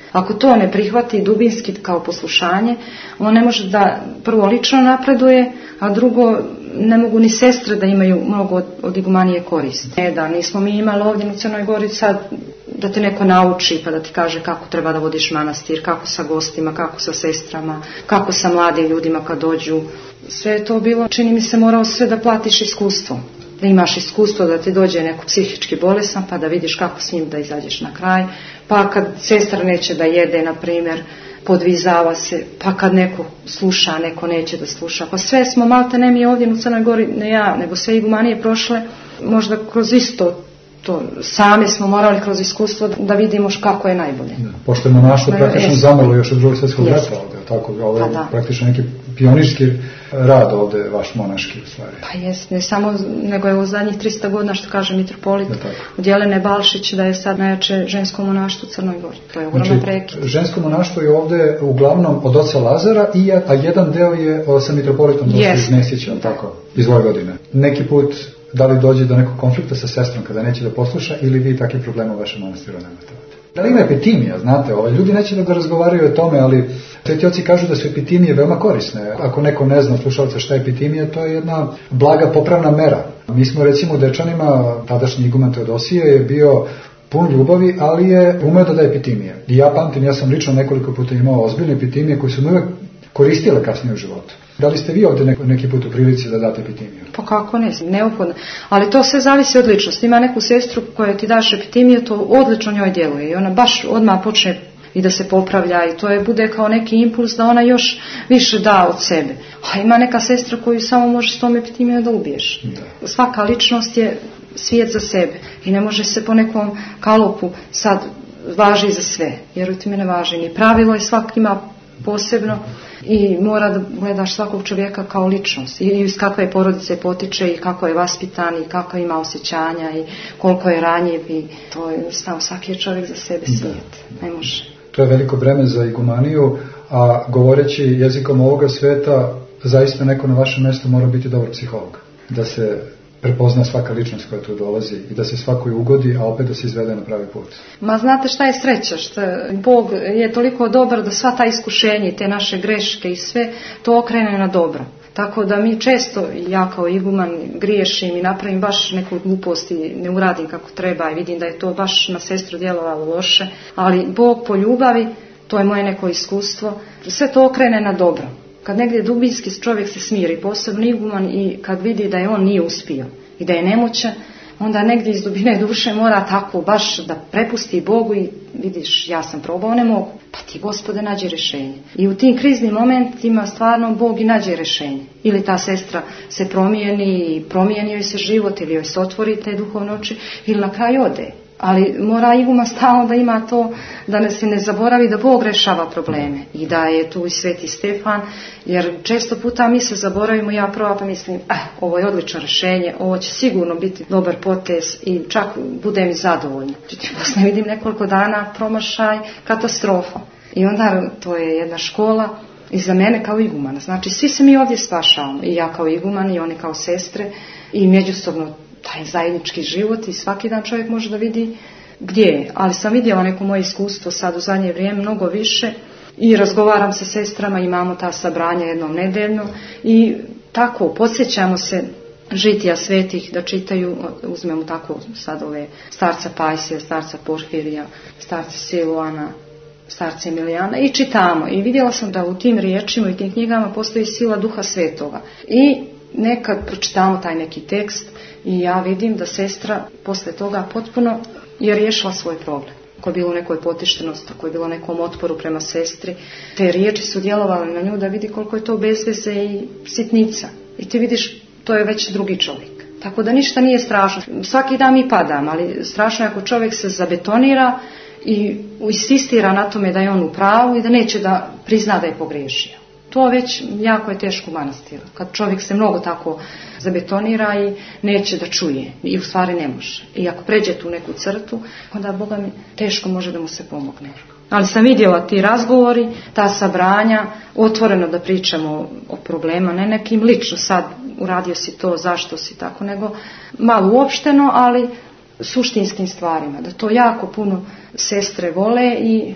Ako to ne prihvati dubinski kao poslušanje, on ne može da prvo lično napreduje, a drugo ne mogu ni sestre da imaju mnogo od, od igumanije koristi. Ne, da nismo mi imali ovdje u Crnoj Gori sad da te neko nauči pa da ti kaže kako treba da vodiš manastir, kako sa gostima, kako sa sestrama, kako sa mladim ljudima kad dođu. Sve je to bilo, čini mi se, morao sve da platiš iskustvo. Da imaš iskustvo da ti dođe neko psihički bolesan pa da vidiš kako s njim da izađeš na kraj. Pa kad sestra neće da jede, na primjer, podvizava se, pa kad neko sluša, neko neće da sluša. Pa sve smo, malte ne mi ovdje u Crnoj Gori, ne ja, nego sve igumanije prošle, možda kroz isto to, sami smo morali kroz iskustvo da vidimo kako je najbolje. Da. Pošto je monaštvo praktično zamrlo još od drugog svjetskog rata ovdje, tako, ovo je pa praktično neki pionirski rad ovdje, vaš monaški u stvari. Pa jest, ne samo, nego je u zadnjih tristo godina, što kaže mitropolit od Jelene Balšić, da je sad najjače žensko monaštvo u Crnoj Gori. To je ogromno znači, prekid. Žensko monaštvo je ovdje uglavnom od oca Lazara, i, a jedan deo je sa mitropolitom došli iz Mesića, tako, iz Vojvodine. Neki put da li dođe do nekog konflikta sa sestrom kada neće da posluša, ili vi takvih problema u vašem manastiru nemate? Da li ima epitimija, znate, ovaj, ljudi neće da razgovaraju o tome, ali sveti oci kažu da su epitimije veoma korisne. Ako neko ne zna, slušalca, šta je epitimija, to je jedna blaga popravna mera. Mi smo recimo u Dečanima, tadašnji iguman Teodosije je bio pun ljubavi, ali je umeo da da epitimije. I ja pamtim, ja sam lično nekoliko puta imao ozbiljne epitimije koje su mi uvek koristile kasnije u životu. Da li ste vi ovdje neko, neki put u prilici da date epitimiju? Pa kako ne, neophodno. Ali to sve zavisi od ličnosti. Ima neku sestru koja ti daš epitimiju, to odlično njoj djeluje i ona baš odmah počne i da se popravlja i to je bude kao neki impuls da ona još više da od sebe. A ima neka sestra koju samo može s tom epitimijom da ubiješ. Da. Svaka ličnost je svijet za sebe i ne može se po nekom kalopu sad važi za sve. Vjerujte mi, ne važi ni pravilo i svak ima posebno i mora da gledaš svakog čovjeka kao ličnost i iz kakve porodice potiče i kako je vaspitan i kako ima osjećanja i koliko je ranjiv i to je jednostavno svaki je čovjek za sebe svijet. Ne može. To je veliko breme za igumaniju, a govoreći jezikom ovoga sveta, zaista neko na vašem mjestu mora biti dobar psiholog. Da se prepozna svaka ličnost koja tu dolazi i da se svakoj ugodi, a opet da se izvede na pravi put. Ma znate šta je sreća? Što Bog je toliko dobar da sva ta iskušenja, te naše greške i sve to okrene na dobro. Tako da mi često, ja kao iguman, griješim i napravim baš neku glupost i ne uradim kako treba i vidim da je to baš na sestru djelovalo loše, ali Bog po ljubavi, to je moje neko iskustvo, sve to okrene na dobro. Kad negdje dubinski čovjek se smiri, posebno iguman, i kad vidi da je on nije uspio i da je nemoćan, onda negdje iz dubine duše mora tako baš da prepusti Bogu i vidiš, ja sam probao, ne mogu, pa ti Gospode nađe rješenje. I u tim kriznim momentima stvarno Bog i nađe rješenje. Ili ta sestra se promijeni i promijeni joj se život ili joj se otvori te duhovne oči ili na kraju ode. Ali mora iguma stalno da ima to, da ne se ne zaboravi da Bog rešava probleme i da je tu i Sveti Stefan, jer često puta mi se zaboravimo, ja prva pa mislim, eh, ovo je odlično rješenje, ovo će sigurno biti dobar potez i čak budem zadovoljna. Poslije vidim nekoliko dana promašaj, katastrofa. I onda to je jedna škola i za mene kao igumana. Znači svi se mi ovdje spašavamo, i ja kao iguman i oni kao sestre, i međusobno taj zajednički život i svaki dan čovjek može da vidi gdje je. Ali sam vidjela neko moje iskustvo sad u zadnje vrijeme mnogo više i razgovaram sa sestrama, imamo ta sabranja jednom nedeljno i tako podsjećamo se žitija svetih da čitaju, uzmemo tako sad ove starca Pajsija, starca Porfirija, starca Siluana, starca Emilijana i čitamo. I vidjela sam da u tim riječima i tim knjigama postoji sila Duha Svetoga. I nekad pročitamo taj neki tekst i ja vidim da sestra posle toga potpuno je riješila svoj problem. Ako je bilo u nekoj potištenosti, ako je bilo nekom otporu prema sestri, te riječi su djelovale na nju da vidi koliko je to bezveze i sitnica. I ti vidiš, to je već drugi čovjek. Tako da ništa nije strašno. Svaki dan mi padam, ali strašno je ako čovjek se zabetonira i insistira na tome da je on u pravu i da neće da prizna da je pogriješio. To već jako je teško u manastiru. Kad čovjek se mnogo tako zabetonira i neće da čuje i u stvari ne može. I ako pređe tu neku crtu, onda Boga mi teško može da mu se pomogne. Ali sam vidjela ti razgovori, ta sabranja, otvoreno da pričamo o problema, ne nekim lično sad uradio si to, zašto si tako, nego malo uopšteno, ali suštinskim stvarima. Da to jako puno sestre vole i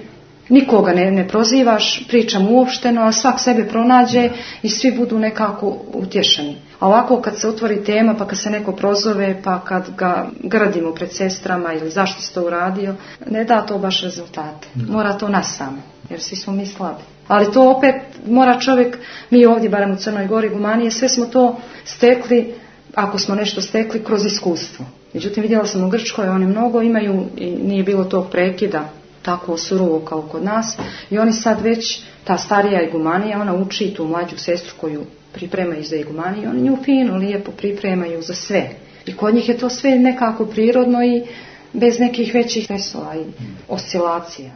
nikoga ne, ne prozivaš, pričam uopšteno, a svak sebe pronađe i svi budu nekako utješeni. A ovako kad se otvori tema, pa kad se neko prozove, pa kad ga gradimo pred sestrama ili zašto si to uradio, ne da to baš rezultate. Mora to nas samo, jer svi smo mi slabi. Ali to opet mora čovjek, mi ovdje, barem u Crnoj Gori, Gumanije, sve smo to stekli, ako smo nešto stekli, kroz iskustvo. Međutim, vidjela sam u Grčkoj, oni mnogo imaju i nije bilo tog prekida tako surovo kao kod nas. I oni sad već, ta starija igumanija, ona uči tu mlađu sestru koju pripremaju za igumaniju, oni nju fino, lijepo pripremaju za sve. I kod njih je to sve nekako prirodno i bez nekih većih stresova i oscilacija.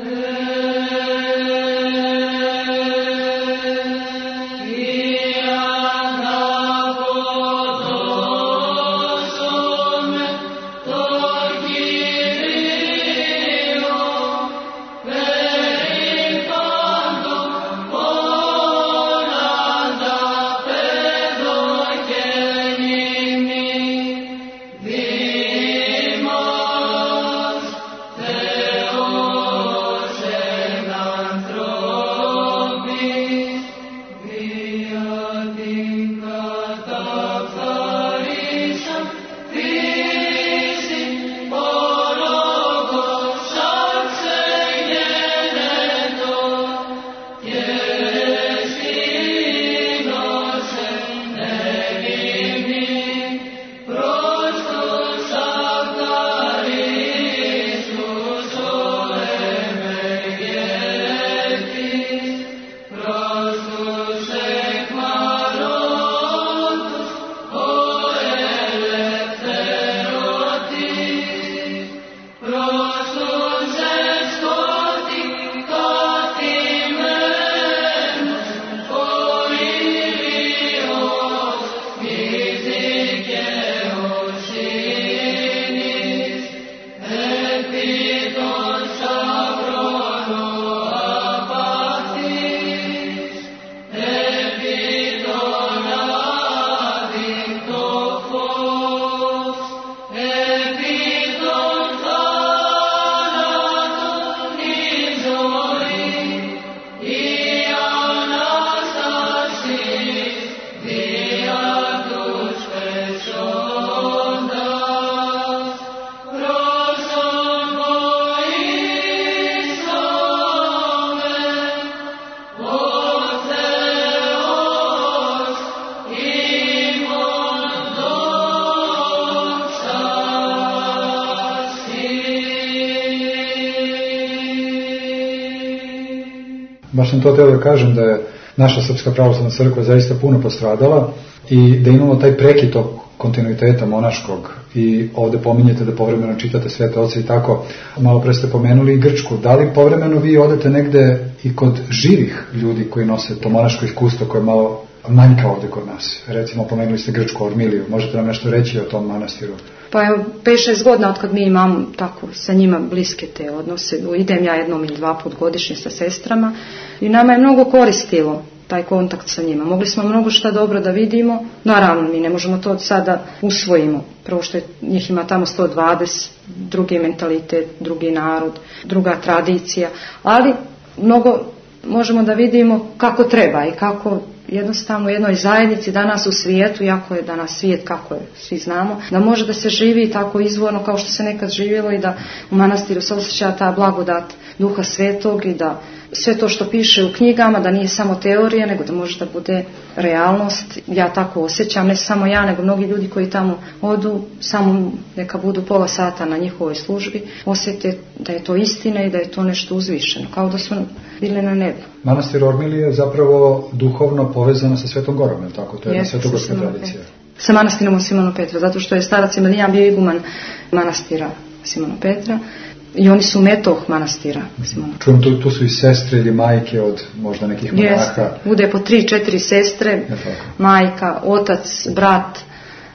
Baš sam to htio da kažem da je naša Srpska pravoslavna crkva zaista puno postradala i da imamo taj prekid tog kontinuiteta monaškog i ovdje pominjete da povremeno čitate Svete oce i tako. Malo pre ste pomenuli i Grčku. Da li povremeno vi odete negde i kod živih ljudi koji nose to monaško iskustvo koje je malo manjka ovdje kod nas? Recimo pomenuli ste Grčku, Ormiliju. Možete nam nešto reći o tom manastiru? Pa evo, pet šest godina od kad mi imamo tako sa njima bliske te odnose. Idem ja jednom ili dva put godišnje sa sestrama i nama je mnogo koristilo taj kontakt sa njima. Mogli smo mnogo šta dobro da vidimo. Naravno, mi ne možemo to sada usvojimo. Prvo što je, njih ima tamo sto dvadeset, drugi mentalitet, drugi narod, druga tradicija. Ali mnogo možemo da vidimo kako treba i kako jednostavno u jednoj zajednici danas u svijetu, jako je danas svijet kako je, svi znamo, da može da se živi tako izvorno kao što se nekad živjelo i da u manastiru se osjeća ta blagodat Duha Svetog i da sve to što piše u knjigama, da nije samo teorija, nego da može da bude realnost. Ja tako osjećam, ne samo ja, nego mnogi ljudi koji tamo odu, samo neka budu pola sata na njihovoj službi, osjete da je to istina i da je to nešto uzvišeno, kao da su bili na nebu. Manastir Ormilije je zapravo duhovno povezano sa Svetom Gorom, je li tako? To je jedna svetogorska tradicija. Sa manastirom Simona Petra, zato što je starac Emilijan bio iguman manastira Simona Petra. I oni su metoh manastira. Čujem, tu, tu su i sestre ili majke od možda nekih monaha. Jeste, bude po tri, četiri sestre, majka, otac, brat,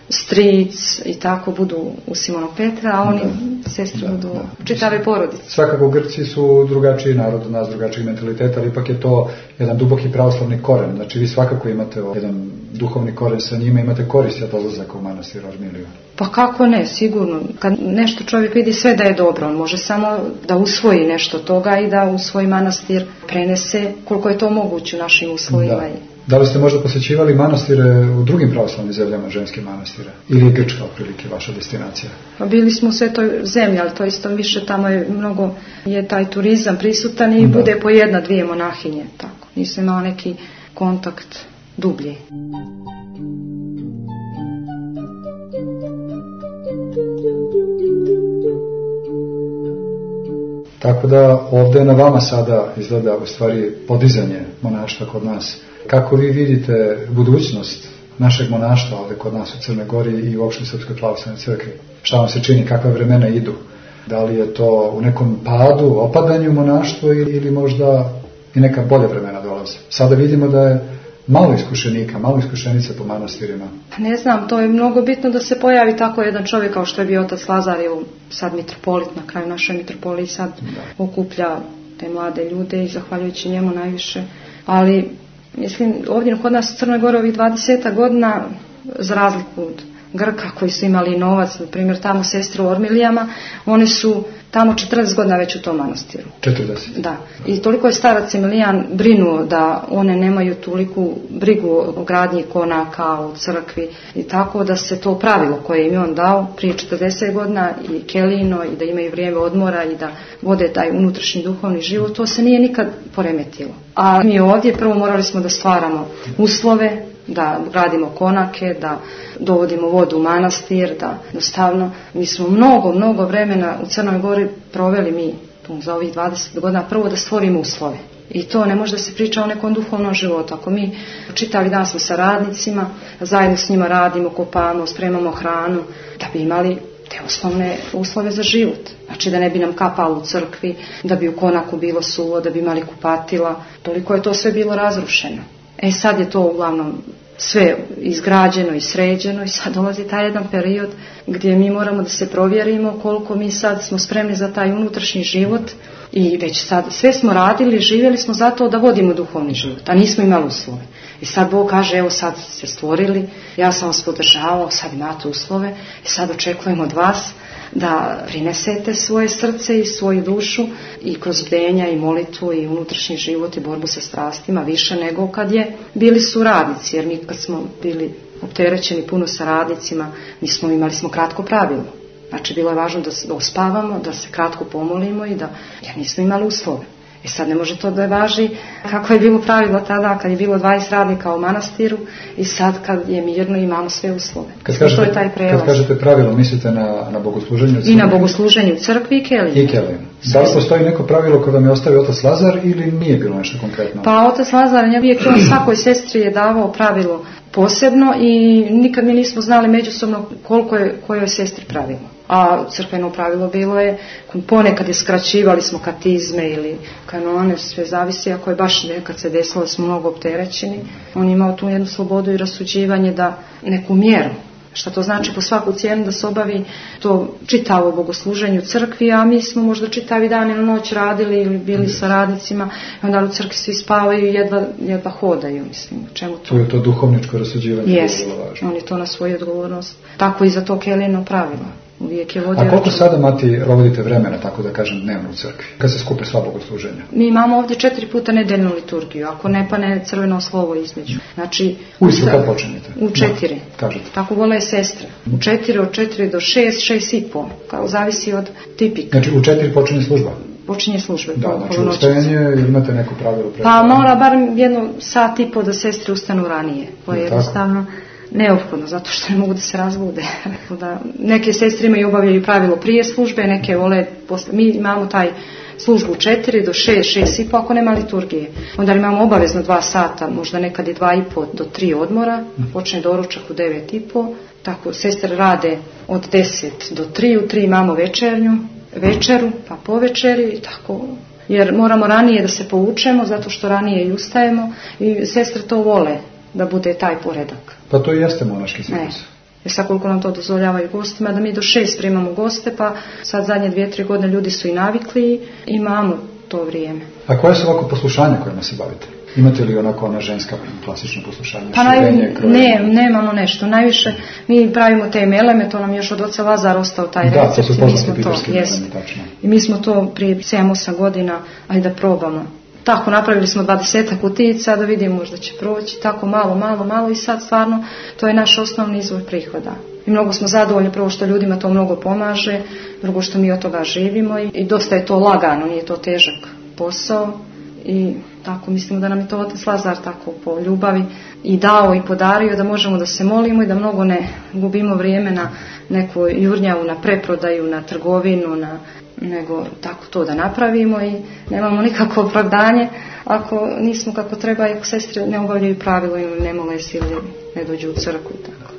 stric i tako budu u Simonog Petra, a oni da, sestre da, budu da. čitave porodice. Svakako Grci su drugačiji narod od nas, drugačiji mentalitet, ali ipak je to jedan duboki pravoslavni koren. Znači vi svakako imate jedan duhovni koren sa njima, imate koristi od odlazaka u manastir Ormiliju. Pa kako ne, sigurno. Kad nešto čovjek vidi sve da je dobro, on može samo da usvoji nešto toga i da u svoj manastir prenese koliko je to moguće u našim uslovima. Da. Da li ste možda posjećivali manastire u drugim pravoslavnim zemljama, ženske manastire? Ili je Grčka otprilike vaša destinacija? Pa bili smo u Svetoj zemlji, ali to isto više tamo je mnogo, je taj turizam prisutan i da. bude po jedna, dvije monahinje. Tako. Nisam imao neki kontakt dublji. Tako da ovdje na vama sada izgleda u stvari podizanje monaštva kod nas. Kako vi vidite budućnost našeg monaštva ovdje kod nas u Crnoj Gori i uopšte u Srpskoj pravoslavnoj crkvi? Šta vam se čini, kakva vremena idu? Da li je to u nekom padu, opadanju monaštva ili možda i neka bolja vremena dolaze? Sada vidimo da je malo iskušenika, malo iskušenica po manastirima. Ne znam, to je mnogo bitno da se pojavi tako jedan čovjek kao što je bio otac Lazar, evo sad mitropolit, na kraju naše mitropolije sad da. okuplja te mlade ljude i zahvaljujući njemu najviše. Ali mislim, ovdje kod nas u Crnoj Gori ovih dvadeset godina, za razliku od Grka koji su imali novac, na primjer tamo sestre u Ormilijama, one su tamo četrdeset godina već u tom manastiru. četrdeset Da. I toliko je starac Emilijan brinuo da one nemaju toliku brigu o gradnji konaka, o crkvi i tako da se to pravilo koje im je on dao prije četrdeset godina i kelino i da imaju vrijeme odmora i da vode taj unutrašnji duhovni život, to se nije nikad poremetilo. A mi ovdje prvo morali smo da stvaramo uslove, da gradimo konake, da dovodimo vodu u manastir, da jednostavno mi smo mnogo, mnogo vremena u Crnoj Gori proveli mi tu za ovih dvadeset godina, prvo da stvorimo uslove. I to ne može da se priča o nekom duhovnom životu. Ako mi čitavi dan smo sa radnicima, zajedno s njima radimo, kopamo, spremamo hranu, da bi imali te osnovne uslove za život. Znači da ne bi nam kapalo u crkvi, da bi u konaku bilo suvo, da bi imali kupatila. Toliko je to sve bilo razrušeno. E sad je to uglavnom sve izgrađeno i sređeno i sad dolazi taj jedan period gdje mi moramo da se provjerimo koliko mi sad smo spremni za taj unutrašnji život i već sad sve smo radili, živjeli smo zato da vodimo duhovni život, a nismo imali uslove. I sad Bog kaže, evo sad ste stvorili, ja sam vas podržavao, sad imate uslove i sad očekujem od vas da prinesete svoje srce i svoju dušu i kroz bdenja i molitvu i unutrašnji život i borbu sa strastima više nego kad je bili su radnici, jer mi kad smo bili opterećeni puno sa radnicima, mi smo imali smo kratko pravilo. Znači bilo je važno da, da uspavamo, da se kratko pomolimo i da, jer nismo imali uslove. I sad ne može to da važi kako je bilo pravilo tada kad je bilo dvadeset radnika u manastiru i sad kad je mirno imamo sve uslove. Kad kažete, to je taj prelaz. Kad kažete pravilo, mislite na, na bogosluženju u crkvi? I na bogosluženju u crkvi i kelinu. I kelinu. Da li postoji neko pravilo kada me ostavio otac Lazar ili nije bilo nešto konkretno? Pa otac Lazar je uvijek on svakoj sestri je davao pravilo posebno i nikad mi nismo znali međusobno koliko je kojoj sestri pravilo. A crkveno pravilo bilo je, ponekad je skraćivali smo katizme ili kanone, sve zavisi, ako je baš nekad se desilo da smo mnogo opterećeni, on imao tu jednu slobodu i rasuđivanje da neku mjeru. Što to znači po svaku cijenu da se obavi to čitavo bogosluženje u crkvi, a mi smo možda čitavi dan ili noć radili ili bili sa radnicima i onda u crkvi svi spavaju i jedva, jedva hodaju. Mislim, čemu to? Tu je to duhovničko rasuđivanje. Jest, on je to na svoju odgovornost. Tako i za to kelino pravilo. Uvijek je vodio. A koliko sada, Mati, provodite vremena, tako da kažem, dnevno u crkvi, kad se skupe sva bogosluženja? Mi imamo ovdje četiri puta nedeljnu liturgiju, ako ne pa ne crveno slovo između. Znači, ujutro kad počinjete? U četiri. No, kažete. Tako vole sestre. U četiri, od četiri do šest, šest i pol. Kao zavisi od tipika. Znači u četiri počinje služba? Počinje službe. Da, znači ustajanje, imate neko pravilo? Pa mora bar jedno sat i pol da sestre ustanu ranije. Koje je jednostavno neophodno, zato što ne mogu da se razbude. Da neke sestre imaju obavljaju pravilo prije službe, neke vole posle. Mi imamo taj službu četiri do šest, šest i po ako nema liturgije. Onda imamo obavezno dva sata, možda nekad i dva i po do tri odmora, počne doručak u devet i po. Tako sestre rade od deset do tri, u tri imamo večernju, večeru, pa po večeri i tako. Jer moramo ranije da se povučemo, zato što ranije i ustajemo i sestre to vole da bude taj poredak. Pa to i jeste monaški ciklus. Jer sad koliko nam to dozvoljavaju gostima, da mi do šest primamo goste, pa sad zadnje dvije, tri godine ljudi su i navikli i imamo to vrijeme. A koje su ovako poslušanja kojima se bavite? Imate li onako ona ženska klasično poslušanje? Pa naj, ne, nemamo nešto. Najviše mi pravimo te meleme, to nam još od oca Lazara ostao taj da, recept. To su poznati pitarski meleme, tačno. I mi smo to prije sedam osam godina, ajde da probamo. Tako, napravili smo dvadesetak kutijica da vidimo možda će proći, tako malo, malo, malo i sad stvarno to je naš osnovni izvor prihoda. I mnogo smo zadovoljni, prvo što ljudima to mnogo pomaže, drugo što mi od toga živimo i, i dosta je to lagano, nije to težak posao i tako mislimo da nam je to otac Lazar tako po ljubavi i dao i podario da možemo da se molimo i da mnogo ne gubimo vrijeme na neku jurnjavu, na preprodaju, na trgovinu, na nego tako to da napravimo i nemamo nikakvo opravdanje ako nismo kako treba i ako sestre ne obavljaju pravilo ili ne mole se ili ne dođu u crkvu i tako.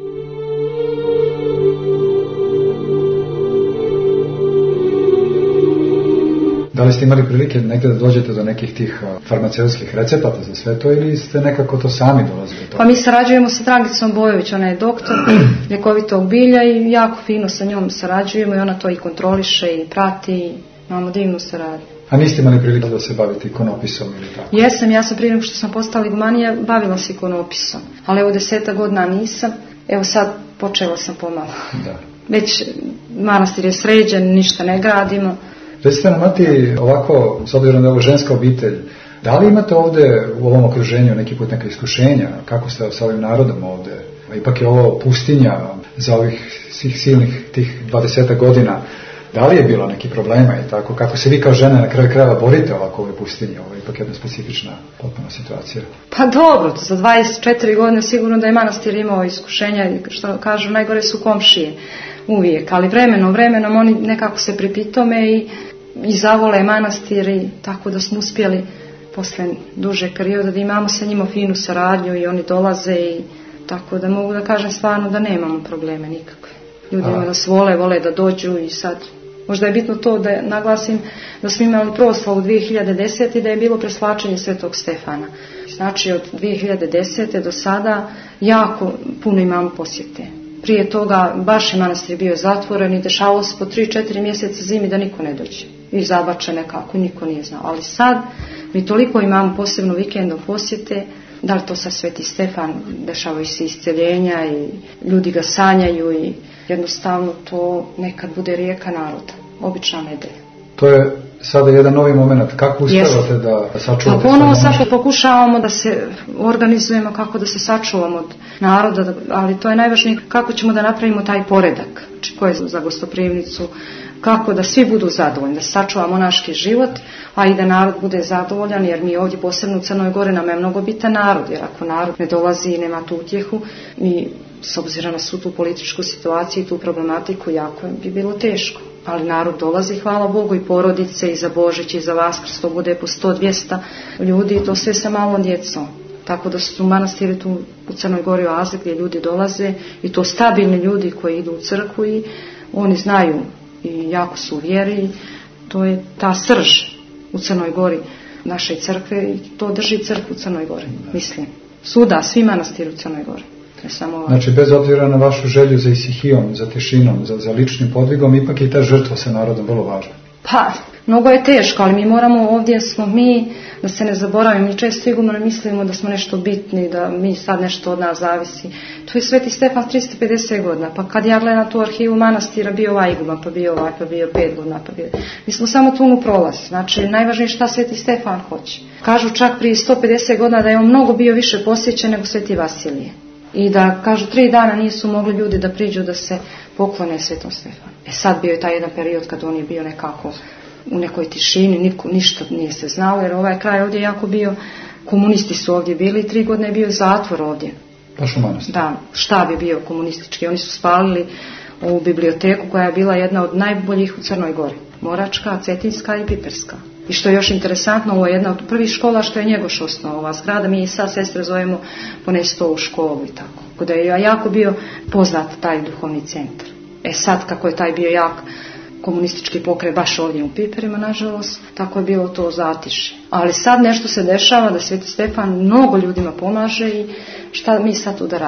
Da li ste imali prilike negdje da dođete do nekih tih farmaceutskih recepata za sve to ili ste nekako to sami dolazili? Pa mi sarađujemo sa Dragicom Bojović, ona je doktor ljekovitog bilja i jako fino sa njom sarađujemo i ona to i kontroliše i prati i imamo divnu saradnju. A niste imali prilike da se bavite ikonopisom ili tako? Jesam, ja sam prije nego što sam postala igumanija bavila se ikonopisom, ali evo deseta godina nisam, evo sad počela sam pomalo. Da. Već manastir je sređen, ništa ne gradimo. Recite nam, Mati, ovako, s obzirom da je ovo ženska obitelj, da li imate ovdje u ovom okruženju neki put neka iskušenja? Kako ste sa ovim narodom ovdje? Ipak je ovo pustinja za ovih svih silnih tih dvadesetak godina. Da li je bilo neki problema i tako? Kako se vi kao žena na kraju krajeva borite ovako u ovoj pustinji? Ovo je ipak jedna specifična potpuno situacija. Pa dobro, za dvadeset četiri godine sigurno da je manastir imao iskušenja, što kažu, najgore su komšije uvijek, ali vremenom, vremenom oni nekako se pripitome i, i zavole manastir i tako da smo uspjeli posle duže perioda da imamo sa njima finu saradnju i oni dolaze i tako da mogu da kažem stvarno da nemamo probleme nikakve. Ljudi imaju nas vole, vole da dođu i sad možda je bitno to da naglasim da smo imali proslavu dvije hiljade desete i da je bilo preslačenje Svetog Stefana. Znači od dvije hiljade desete do sada jako puno imamo posjete. Prije toga baš je manastir bio zatvoren i dešavalo se po tri četiri mjeseca zimi da niko ne dođe. I zabače nekako, niko nije znao. Ali sad mi toliko imamo posebno vikendom posjete, da li to sa Sveti Stefan, dešavaju se isceljenja i ljudi ga sanjaju i jednostavno to nekad bude rijeka naroda, obična nedelja. To je sada jedan novi moment. Kako uspjevate da sačuvate? Pa ponovo sad pokušavamo da se organizujemo kako da se sačuvamo od naroda, ali to je najvažnije kako ćemo da napravimo taj poredak, znači ko je za gostoprimnicu, kako da svi budu zadovoljni, da sačuva monaški život, a i da narod bude zadovoljan, jer mi ovdje posebno u Crnoj Gori nam je mnogo bitan narod, jer ako narod ne dolazi i nema tu utjehu, mi s obzirom na svu tu političku situaciju i tu problematiku jako bi bilo teško. Ali narod dolazi, hvala Bogu, i porodice i za Božić i za Vaskrs, to bude po sto dvjesto ljudi i to sve sa malom djecom. Tako da su manastiri tu u Crnoj Gori oaze gdje ljudi dolaze i to stabilni ljudi koji idu u crkvu i oni znaju i jako su u vjeri. To je ta srž u Crnoj Gori naše crkve i to drži crkvu u Crnoj Gori, mislim. Svuda, svi manastiri u Crnoj Gori. Samo... Znači, bez obzira na vašu želju za isihijom, za tišinom, za, za ličnim podvigom, ipak je ta žrtva sa narodom vrlo važna. Pa, mnogo je teško, ali mi moramo, ovdje smo mi, da se ne zaboravimo, mi često igumano mislimo da smo nešto bitni, da mi sad nešto od nas zavisi. Tu je Sveti Stefan tristo pedeset godina, pa kad ja gledam tu arhivu manastira, bio ovaj iguman, pa bio ovaj, pa bio pet godina, pa bio... Mi smo samo tu u prolaz, znači najvažnije šta Sveti Stefan hoće. Kažu čak prije sto pedeset godina da je on mnogo bio više posjećen nego Sveti Vasilije. I da, kažu, tri dana nisu mogli ljudi da priđu da se poklone Svetom Stefanu. E sad bio je taj jedan period kad on je bio nekako u nekoj tišini, niko, ništa nije se znalo, jer ovaj kraj ovdje jako bio, komunisti su ovdje bili i tri godine je bio zatvor ovdje. Baš u manastiru. Da, štab je bio komunistički. Oni su spalili u biblioteku koja je bila jedna od najboljih u Crnoj Gori. Moračka, Cetinska i Piperska. I što je još interesantno, ovo je jedna od prvih škola što je Njegoš osnovao ova zgrada. Mi i sad sestre zovemo ponesto u školu i tako. Kada je jako bio poznat taj duhovni centar. E sad, kako je taj bio jak komunistički pokret baš ovdje u Piperima, nažalost, tako je bilo to zatišje. Ali sad nešto se dešava da Sveti Stefan mnogo ljudima pomaže i šta mi sad tu da radimo?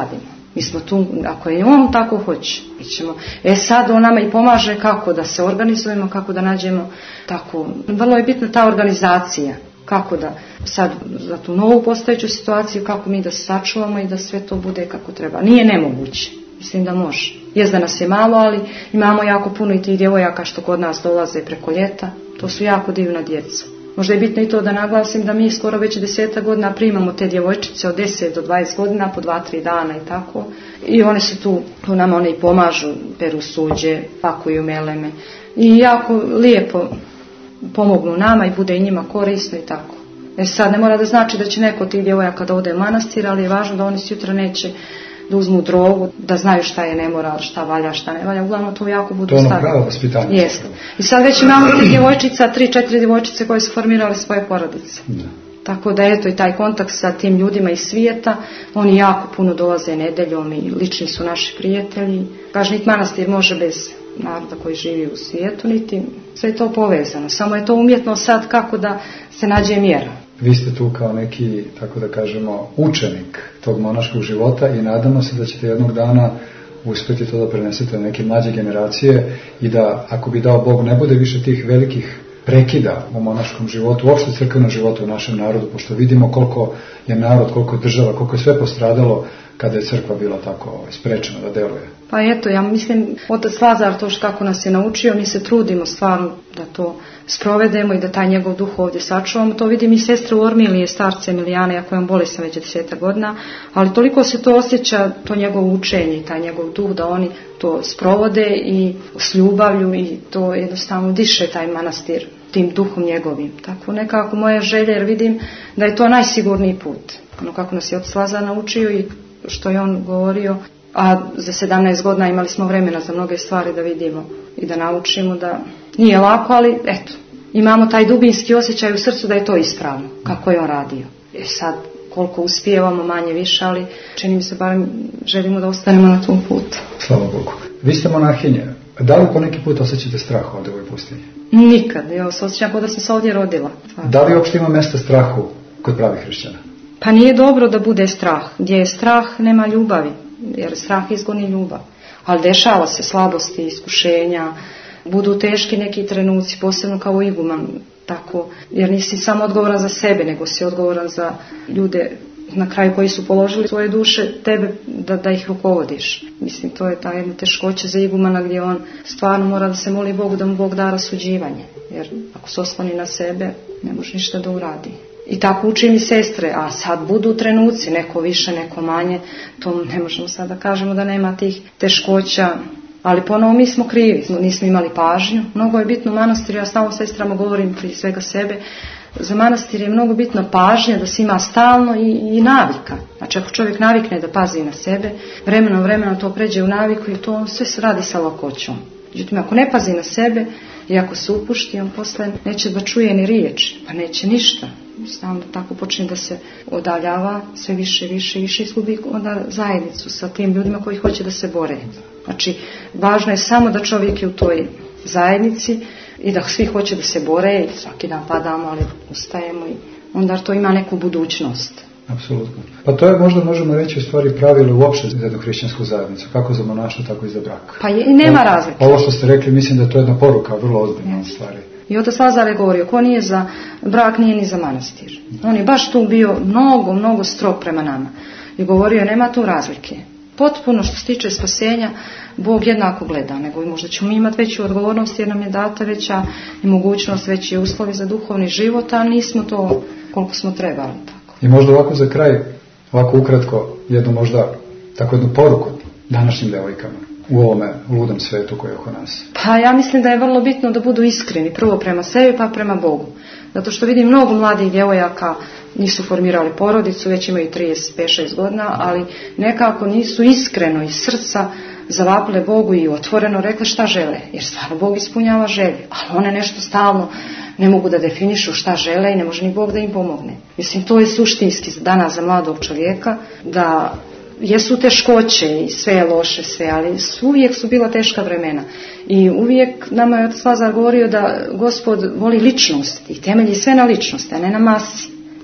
Mi smo tu, ako je on tako hoće, mi ćemo. E sad on nama i pomaže kako da se organizujemo, kako da nađemo tako. Vrlo je bitna ta organizacija, kako da sad za tu novu postojeću situaciju, kako mi da se sačuvamo i da sve to bude kako treba. Nije nemoguće, mislim da može. Jest da nas je malo, ali imamo jako puno i tih djevojaka što kod nas dolaze preko ljeta. To su jako divna djeca. Možda je bitno i to da naglasim da mi skoro već deseta godina primamo te djevojčice od deset do dvadeset godina po dva, tri dana i tako. I one su tu, tu nama one i pomažu, peru suđe, pakuju meleme. I jako lijepo pomognu nama i bude i njima korisno i tako. Jer sad ne mora da znači da će neko od tih djevojaka da ode u manastir, ali je važno da oni sutra neće da uzmu drogu, da znaju šta je nemoral, šta valja, šta ne valja. Uglavnom to jako budu stavljeni. To ono pravo vaspitanje. Jeste. I sad već imamo tih djevojčica, tri, četiri djevojčice koje su formirale svoje porodice. Da. Tako da eto i taj kontakt sa tim ljudima iz svijeta, oni jako puno dolaze nedeljom i lični su naši prijatelji. Kaže, niti manastir može bez naroda koji živi u svijetu, niti sve je to povezano. Samo je to umjetno sad kako da se nađe mjera. Vi ste tu kao neki, tako da kažemo, učenik tog monaškog života i nadamo se da ćete jednog dana uspjeti to da prenesete na neke mlađe generacije i da, ako bi dao Bog, ne bude više tih velikih prekida u monaškom životu, uopšte crkvenom životu u našem narodu, pošto vidimo koliko je narod, koliko je država, koliko je sve postradalo kada je crkva bila tako sprečena da deluje. Pa eto, ja mislim, otac Lazar to što kako nas je naučio, mi se trudimo stvarno da to sprovedemo i da taj njegov duh ovdje sačuvamo. To vidim i sestre u Ormilije, starce Emilijane, ja kojom bolesna već deseta godina, ali toliko se to osjeća, to njegovo učenje i taj njegov duh, da oni to sprovode i s ljubavlju i to jednostavno diše taj manastir tim duhom njegovim. Tako nekako moja želja, jer vidim da je to najsigurniji put. Ono kako nas je otac Lazar naučio i što je on govorio, a za sedamnaest godina imali smo vremena za mnoge stvari da vidimo i da naučimo da nije lako, ali eto, imamo taj dubinski osjećaj u srcu da je to ispravno, kako je on radio. E sad, koliko uspijevamo, manje više, ali čini mi se barem želimo da ostanemo na tom putu. Slava Bogu. Vi ste monahinje. Da li po neki put osjećate strah ovdje u ovoj pustinji? Nikad. Ja se osjećam kao da sam se ovdje rodila. Da li uopšte ima mjesta strahu kod pravih hrišćana? Pa nije dobro da bude strah. Gdje je strah, nema ljubavi. Jer strah izgoni ljubav. Ali dešava se slabosti, iskušenja, budu teški neki trenuci, posebno kao iguman, tako, jer nisi samo odgovoran za sebe, nego si odgovoran za ljude na kraju koji su položili svoje duše, tebe da, da ih rukovodiš. Mislim, to je ta jedna teškoća za igumana gdje on stvarno mora da se moli Bogu da mu Bog da rasuđivanje, jer ako se osloni na sebe, ne može ništa da uradi. I tako učim i sestre, a sad budu trenuci, neko više, neko manje, to ne možemo sad da kažemo da nema tih teškoća, ali ponovo mi smo krivi, nismo imali pažnju. Mnogo je bitno u manastiru, ja stalno sestrama govorim prije svega sebe, za manastir je mnogo bitno pažnja da se ima stalno i, i navika. Znači ako čovjek navikne da pazi na sebe, vremenom vremenom to pređe u naviku i to on sve radi sa lakoćom. Međutim, ako ne pazi na sebe i ako se upušti, on posle neće da čuje ni riječ, pa neće ništa. Stalno tako počne da se odaljava sve više, više, više izgubi onda zajednicu sa tim ljudima koji hoće da se bore. Znači, važno je samo da čovjek je u toj zajednici i da svi hoće da se bore i svaki dan padamo, ali ustajemo i onda to ima neku budućnost. Apsolutno. Pa to je možda možemo reći u stvari pravilo uopšte za jednu hrišćansku zajednicu, kako za monaštvo, tako i za brak. Pa je, i nema razlike. Ovo što ste rekli, mislim da je to jedna poruka, vrlo ozbiljna stvari. I otac Lazar je govorio, ko nije za brak, nije ni za manastir. On je baš tu bio mnogo, mnogo strog prema nama. I govorio, nema tu razlike. Potpuno što se tiče spasenja, Bog jednako gleda, nego i možda ćemo imati veću odgovornost jer nam je data veća i mogućnost, veći uslovi za duhovni život, a nismo to koliko smo trebali. Tako. I možda ovako za kraj, ovako ukratko, jednu možda tako jednu poruku današnjim devojkama u ovome ludom svetu koji je oko nas. Pa ja mislim da je vrlo bitno da budu iskreni, prvo prema sebi pa prema Bogu. Zato što vidim mnogo mladih djevojaka nisu formirali porodicu, već imaju trideset pet šest godina, ali nekako nisu iskreno iz srca zavapile Bogu i otvoreno rekle šta žele. Jer stvarno Bog ispunjava želje, ali one nešto stalno ne mogu da definišu šta žele i ne može ni Bog da im pomogne. Mislim, to je suštinski danas za mladog čovjeka, da jesu teškoće i sve je loše, sve, ali uvijek su bila teška vremena. I uvijek nama je otac Lazar govorio da Gospod voli ličnost i temelji sve na ličnosti, a ne na masi.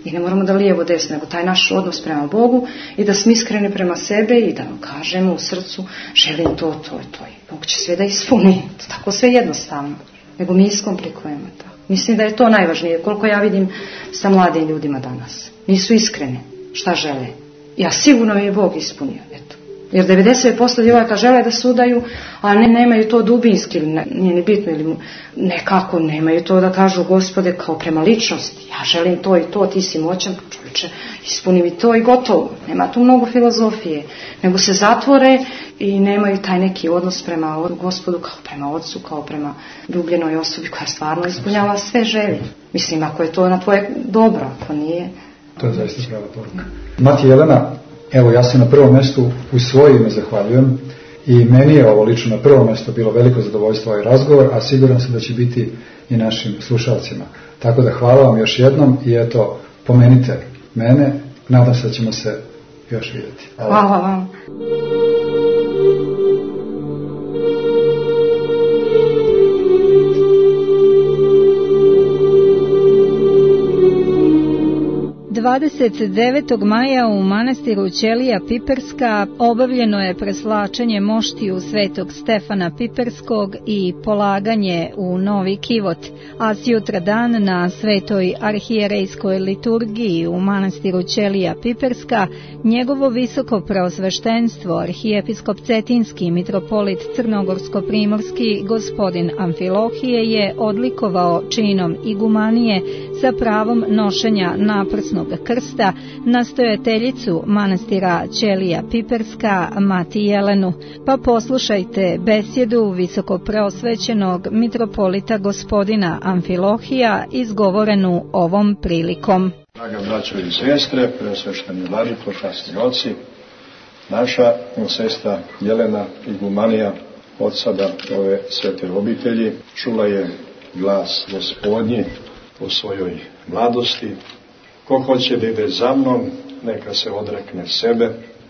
I ne moramo da lijevo desno, nego taj naš odnos prema Bogu i da smo iskreni prema sebe i da mu kažemo u srcu želim to, to i to. I Bog će sve da ispuni. Tako sve jednostavno. Nego mi iskomplikujemo to. Mislim da je to najvažnije. Koliko ja vidim sa mladim ljudima danas. Nisu iskreni. Šta žele? Ja sigurno mi je Bog ispunio. Eto. Jer devedeset posto djevojaka žele da se udaju, a ne, nemaju to dubinski, ili ne, nije ni bitno, ili nekako nemaju to da kažu Gospode kao prema ličnosti. Ja želim to i to, ti si moćan, čovječe, ispuni mi to i gotovo. Nema tu mnogo filozofije, nego se zatvore i nemaju taj neki odnos prema Gospodu kao prema Otcu, kao prema ljubljenoj osobi koja stvarno ispunjava sve želje. Mislim, ako je to na tvoje dobro, ako nije. To je zaista prava poruka. Mati Jelena, evo ja se na prvom mjestu u svoje ime zahvaljujem i meni je ovo lično na prvom mjestu bilo veliko zadovoljstvo ovaj razgovor, a siguran sam da će biti i našim slušalcima. Tako da hvala vam još jednom i eto, pomenite mene, nadam se da ćemo se još vidjeti. Hvala, hvala vam. dvadeset devetog maja u manastiru Ćelija Piperska obavljeno je preslačenje moštiju Svetog Stefana Piperskog i polaganje u Novi Kivot, a sjutra dan na Svetoj arhijerejskoj liturgiji u manastiru Ćelija Piperska njegovo visoko preosveštenstvo arhijepiskop Cetinski mitropolit Crnogorsko-primorski gospodin Amfilohije je odlikovao činom igumanije sa pravom nošenja naprsnog krsta nastojateljicu manastira Ćelija Piperska Mati Jelenu, pa poslušajte besjedu visoko preosvećenog mitropolita gospodina Amfilohija izgovorenu ovom prilikom. Draga braćo i sestre, preosvešteni vladiko, časni oci, naša sestra Jelena igumanija od sada ove svete obitelji čula je glas Gospodnji u svojoj mladosti. Ko hoće da ide za mnom, neka se odrekne sebe,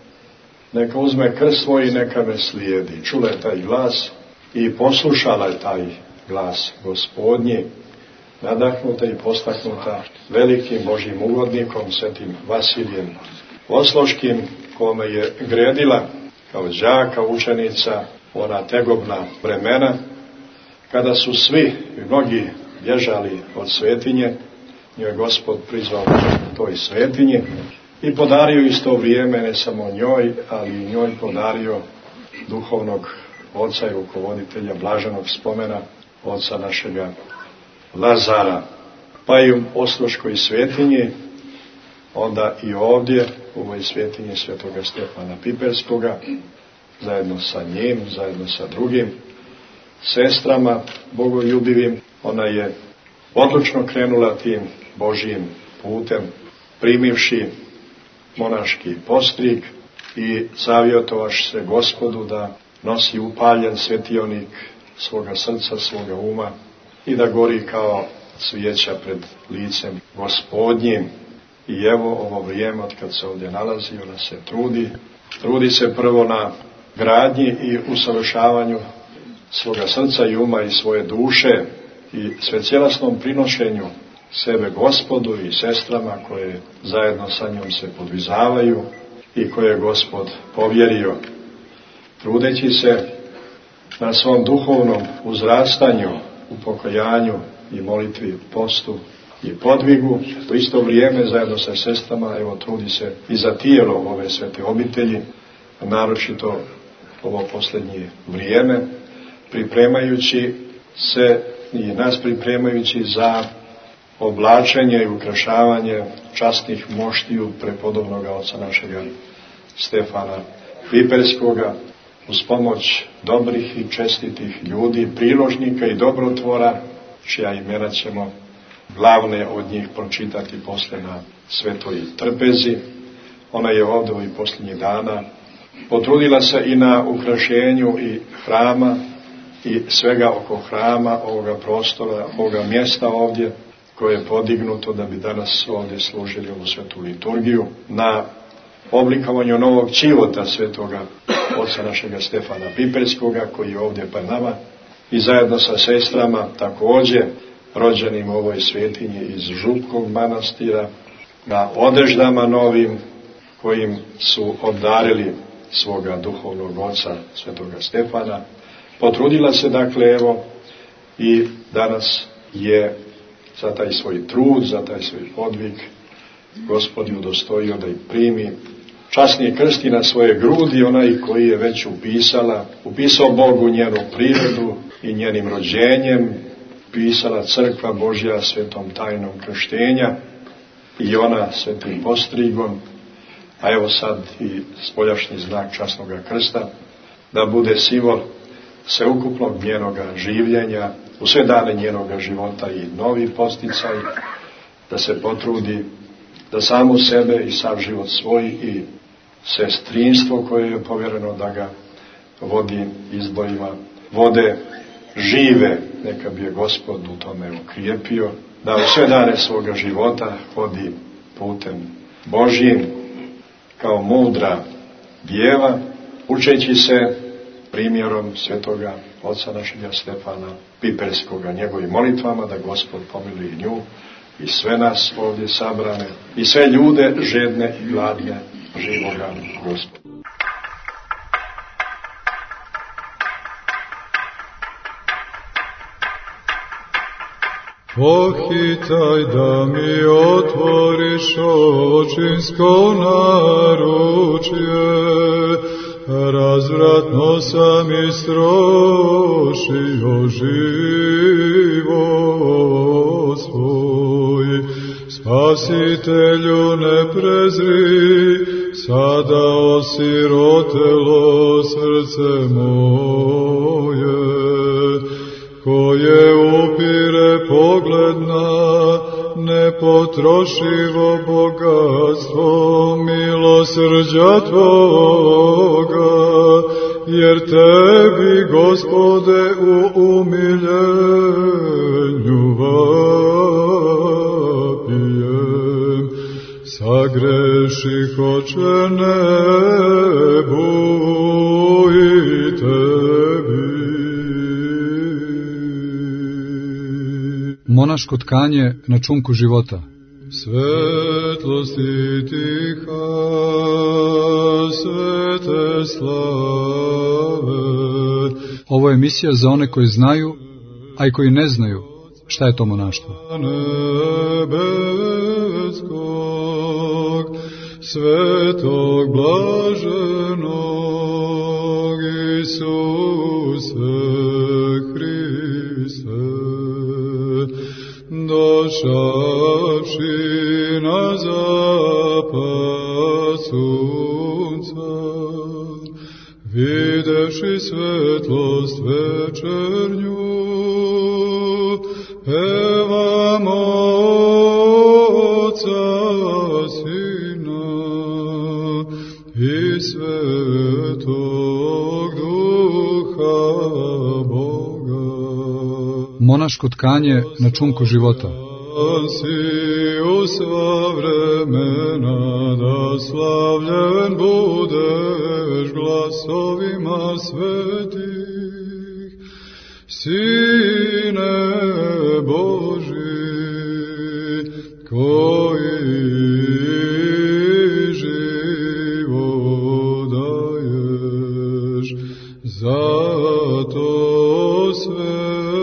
neka uzme krst svoj i neka me slijedi. Čula je taj glas i poslušala je taj glas Gospodnji, nadahnuta i postaknuta velikim Božjim ugodnikom, svetim Vasilijem Osloškim, kome je gredila kao đaka, učenica, ona tegobna vremena, kada su svi i mnogi bježali od svetinje. Njoj je Gospod prizvao toj svetinji i podario isto vrijeme ne samo njoj, ali i njoj podario duhovnog oca i rukovoditelja blaženog spomena oca našega Lazara. Pa i u Osloškoj svetinji, onda i ovdje u ovoj svetinji svetoga Stefana Piperskoga, zajedno sa njim, zajedno sa drugim sestrama bogoljubivim, ona je odlučno krenula tim Božjim putem, primivši monaški postrig i savjetovaš se Gospodu da nosi upaljen svetionik svoga srca, svoga uma i da gori kao svijeća pred licem Gospodnjim. I evo ovo vrijeme od kad se ovdje nalazi, ona se trudi, trudi se prvo na gradnji i usavršavanju svoga srca i uma i svoje duše i svecjelesnom prinošenju sebe Gospodu i sestrama koje zajedno sa njom se podvizavaju i koje je Gospod povjerio. Trudeći se na svom duhovnom uzrastanju, u pokajanju i molitvi, postu i podvigu, u isto vrijeme zajedno sa sestrama, evo trudi se i za tijelo ove svete obitelji, naročito ovo posljednje vrijeme, pripremajući se i nas pripremajući za oblačenje i ukrašavanje časnih moštiju prepodobnoga oca našega Stefana Piperskoga, uz pomoć dobrih i čestitih ljudi, priložnika i dobrotvora, čija imena ćemo glavne od njih pročitati posle na svetoj trpezi. Ona je ovdje ovih posljednjih dana potrudila se i na ukrašenju i hrama i svega oko hrama, ovoga prostora, ovoga mjesta ovdje, koje je podignuto da bi danas ovdje služili ovu svetu liturgiju, na oblikovanju novog čivota svetoga oca našega Stefana Piperskoga, koji je ovdje pred nama, i zajedno sa sestrama također rođenim u ovoj svetinji iz Župkog manastira, na odeždama novim kojim su obdarili svoga duhovnog oca svetoga Stefana. Potrudila se dakle evo i danas je za taj svoj trud, za taj svoj podvig Gospod ju udostojio da ih primi časni krsti na svoje grudi, onaj koji je već upisala, upisao Bogu njenu prirodu i njenim rođenjem, pisala crkva Božja svetom tajnom krštenja i ona svetim postrigom, a evo sad i spoljašnji znak časnoga krsta, da bude simbol sveukupnog njenoga življenja, u sve dane njenoga života i novi posticaj, da se potrudi da samu sebe i sav život svoj i sestrinstvo koje je povjereno da ga vodi izdvojima vode žive, neka bi je Gospod u tome ukrijepio, da u sve dane svoga života hodi putem Božjim kao mudra djeva, učeći se primjerom svetoga oca našega Stefana Piperskoga, njegovim molitvama da Gospod pomiluje i nju i sve nas ovdje sabrane i sve ljude žedne i gladne živoga Gospoda. Pohitaj da mi otvoriš očinsko naručje, razvratno sam istrošio život svoj. Spasitelju ne prezri, sada osirotelo srce moje, koje upire pogled na nepotrošivo bogatstvo milosrđa Tvoga, jer Tebi, Gospode, u umiljenju vapijem. Sagreših, Oče, nebu i Tebi. Monaško tkanje na čunku života. Svetlosti tiha, svete slave. Ovo je emisija za one koji znaju, a i koji ne znaju šta je to monaštvo. Nebeskog, svetog blaženog Isuse Hriste, došavši na zapad sunca, videši svetlost večernju, pevamo Oca, Sina i Svetog Duha Boga. Monaško tkanje na čunku života. Si u sva vremena, da slavljen budeš glasovima svetih, Sine Boži, koji život daješ, zato sve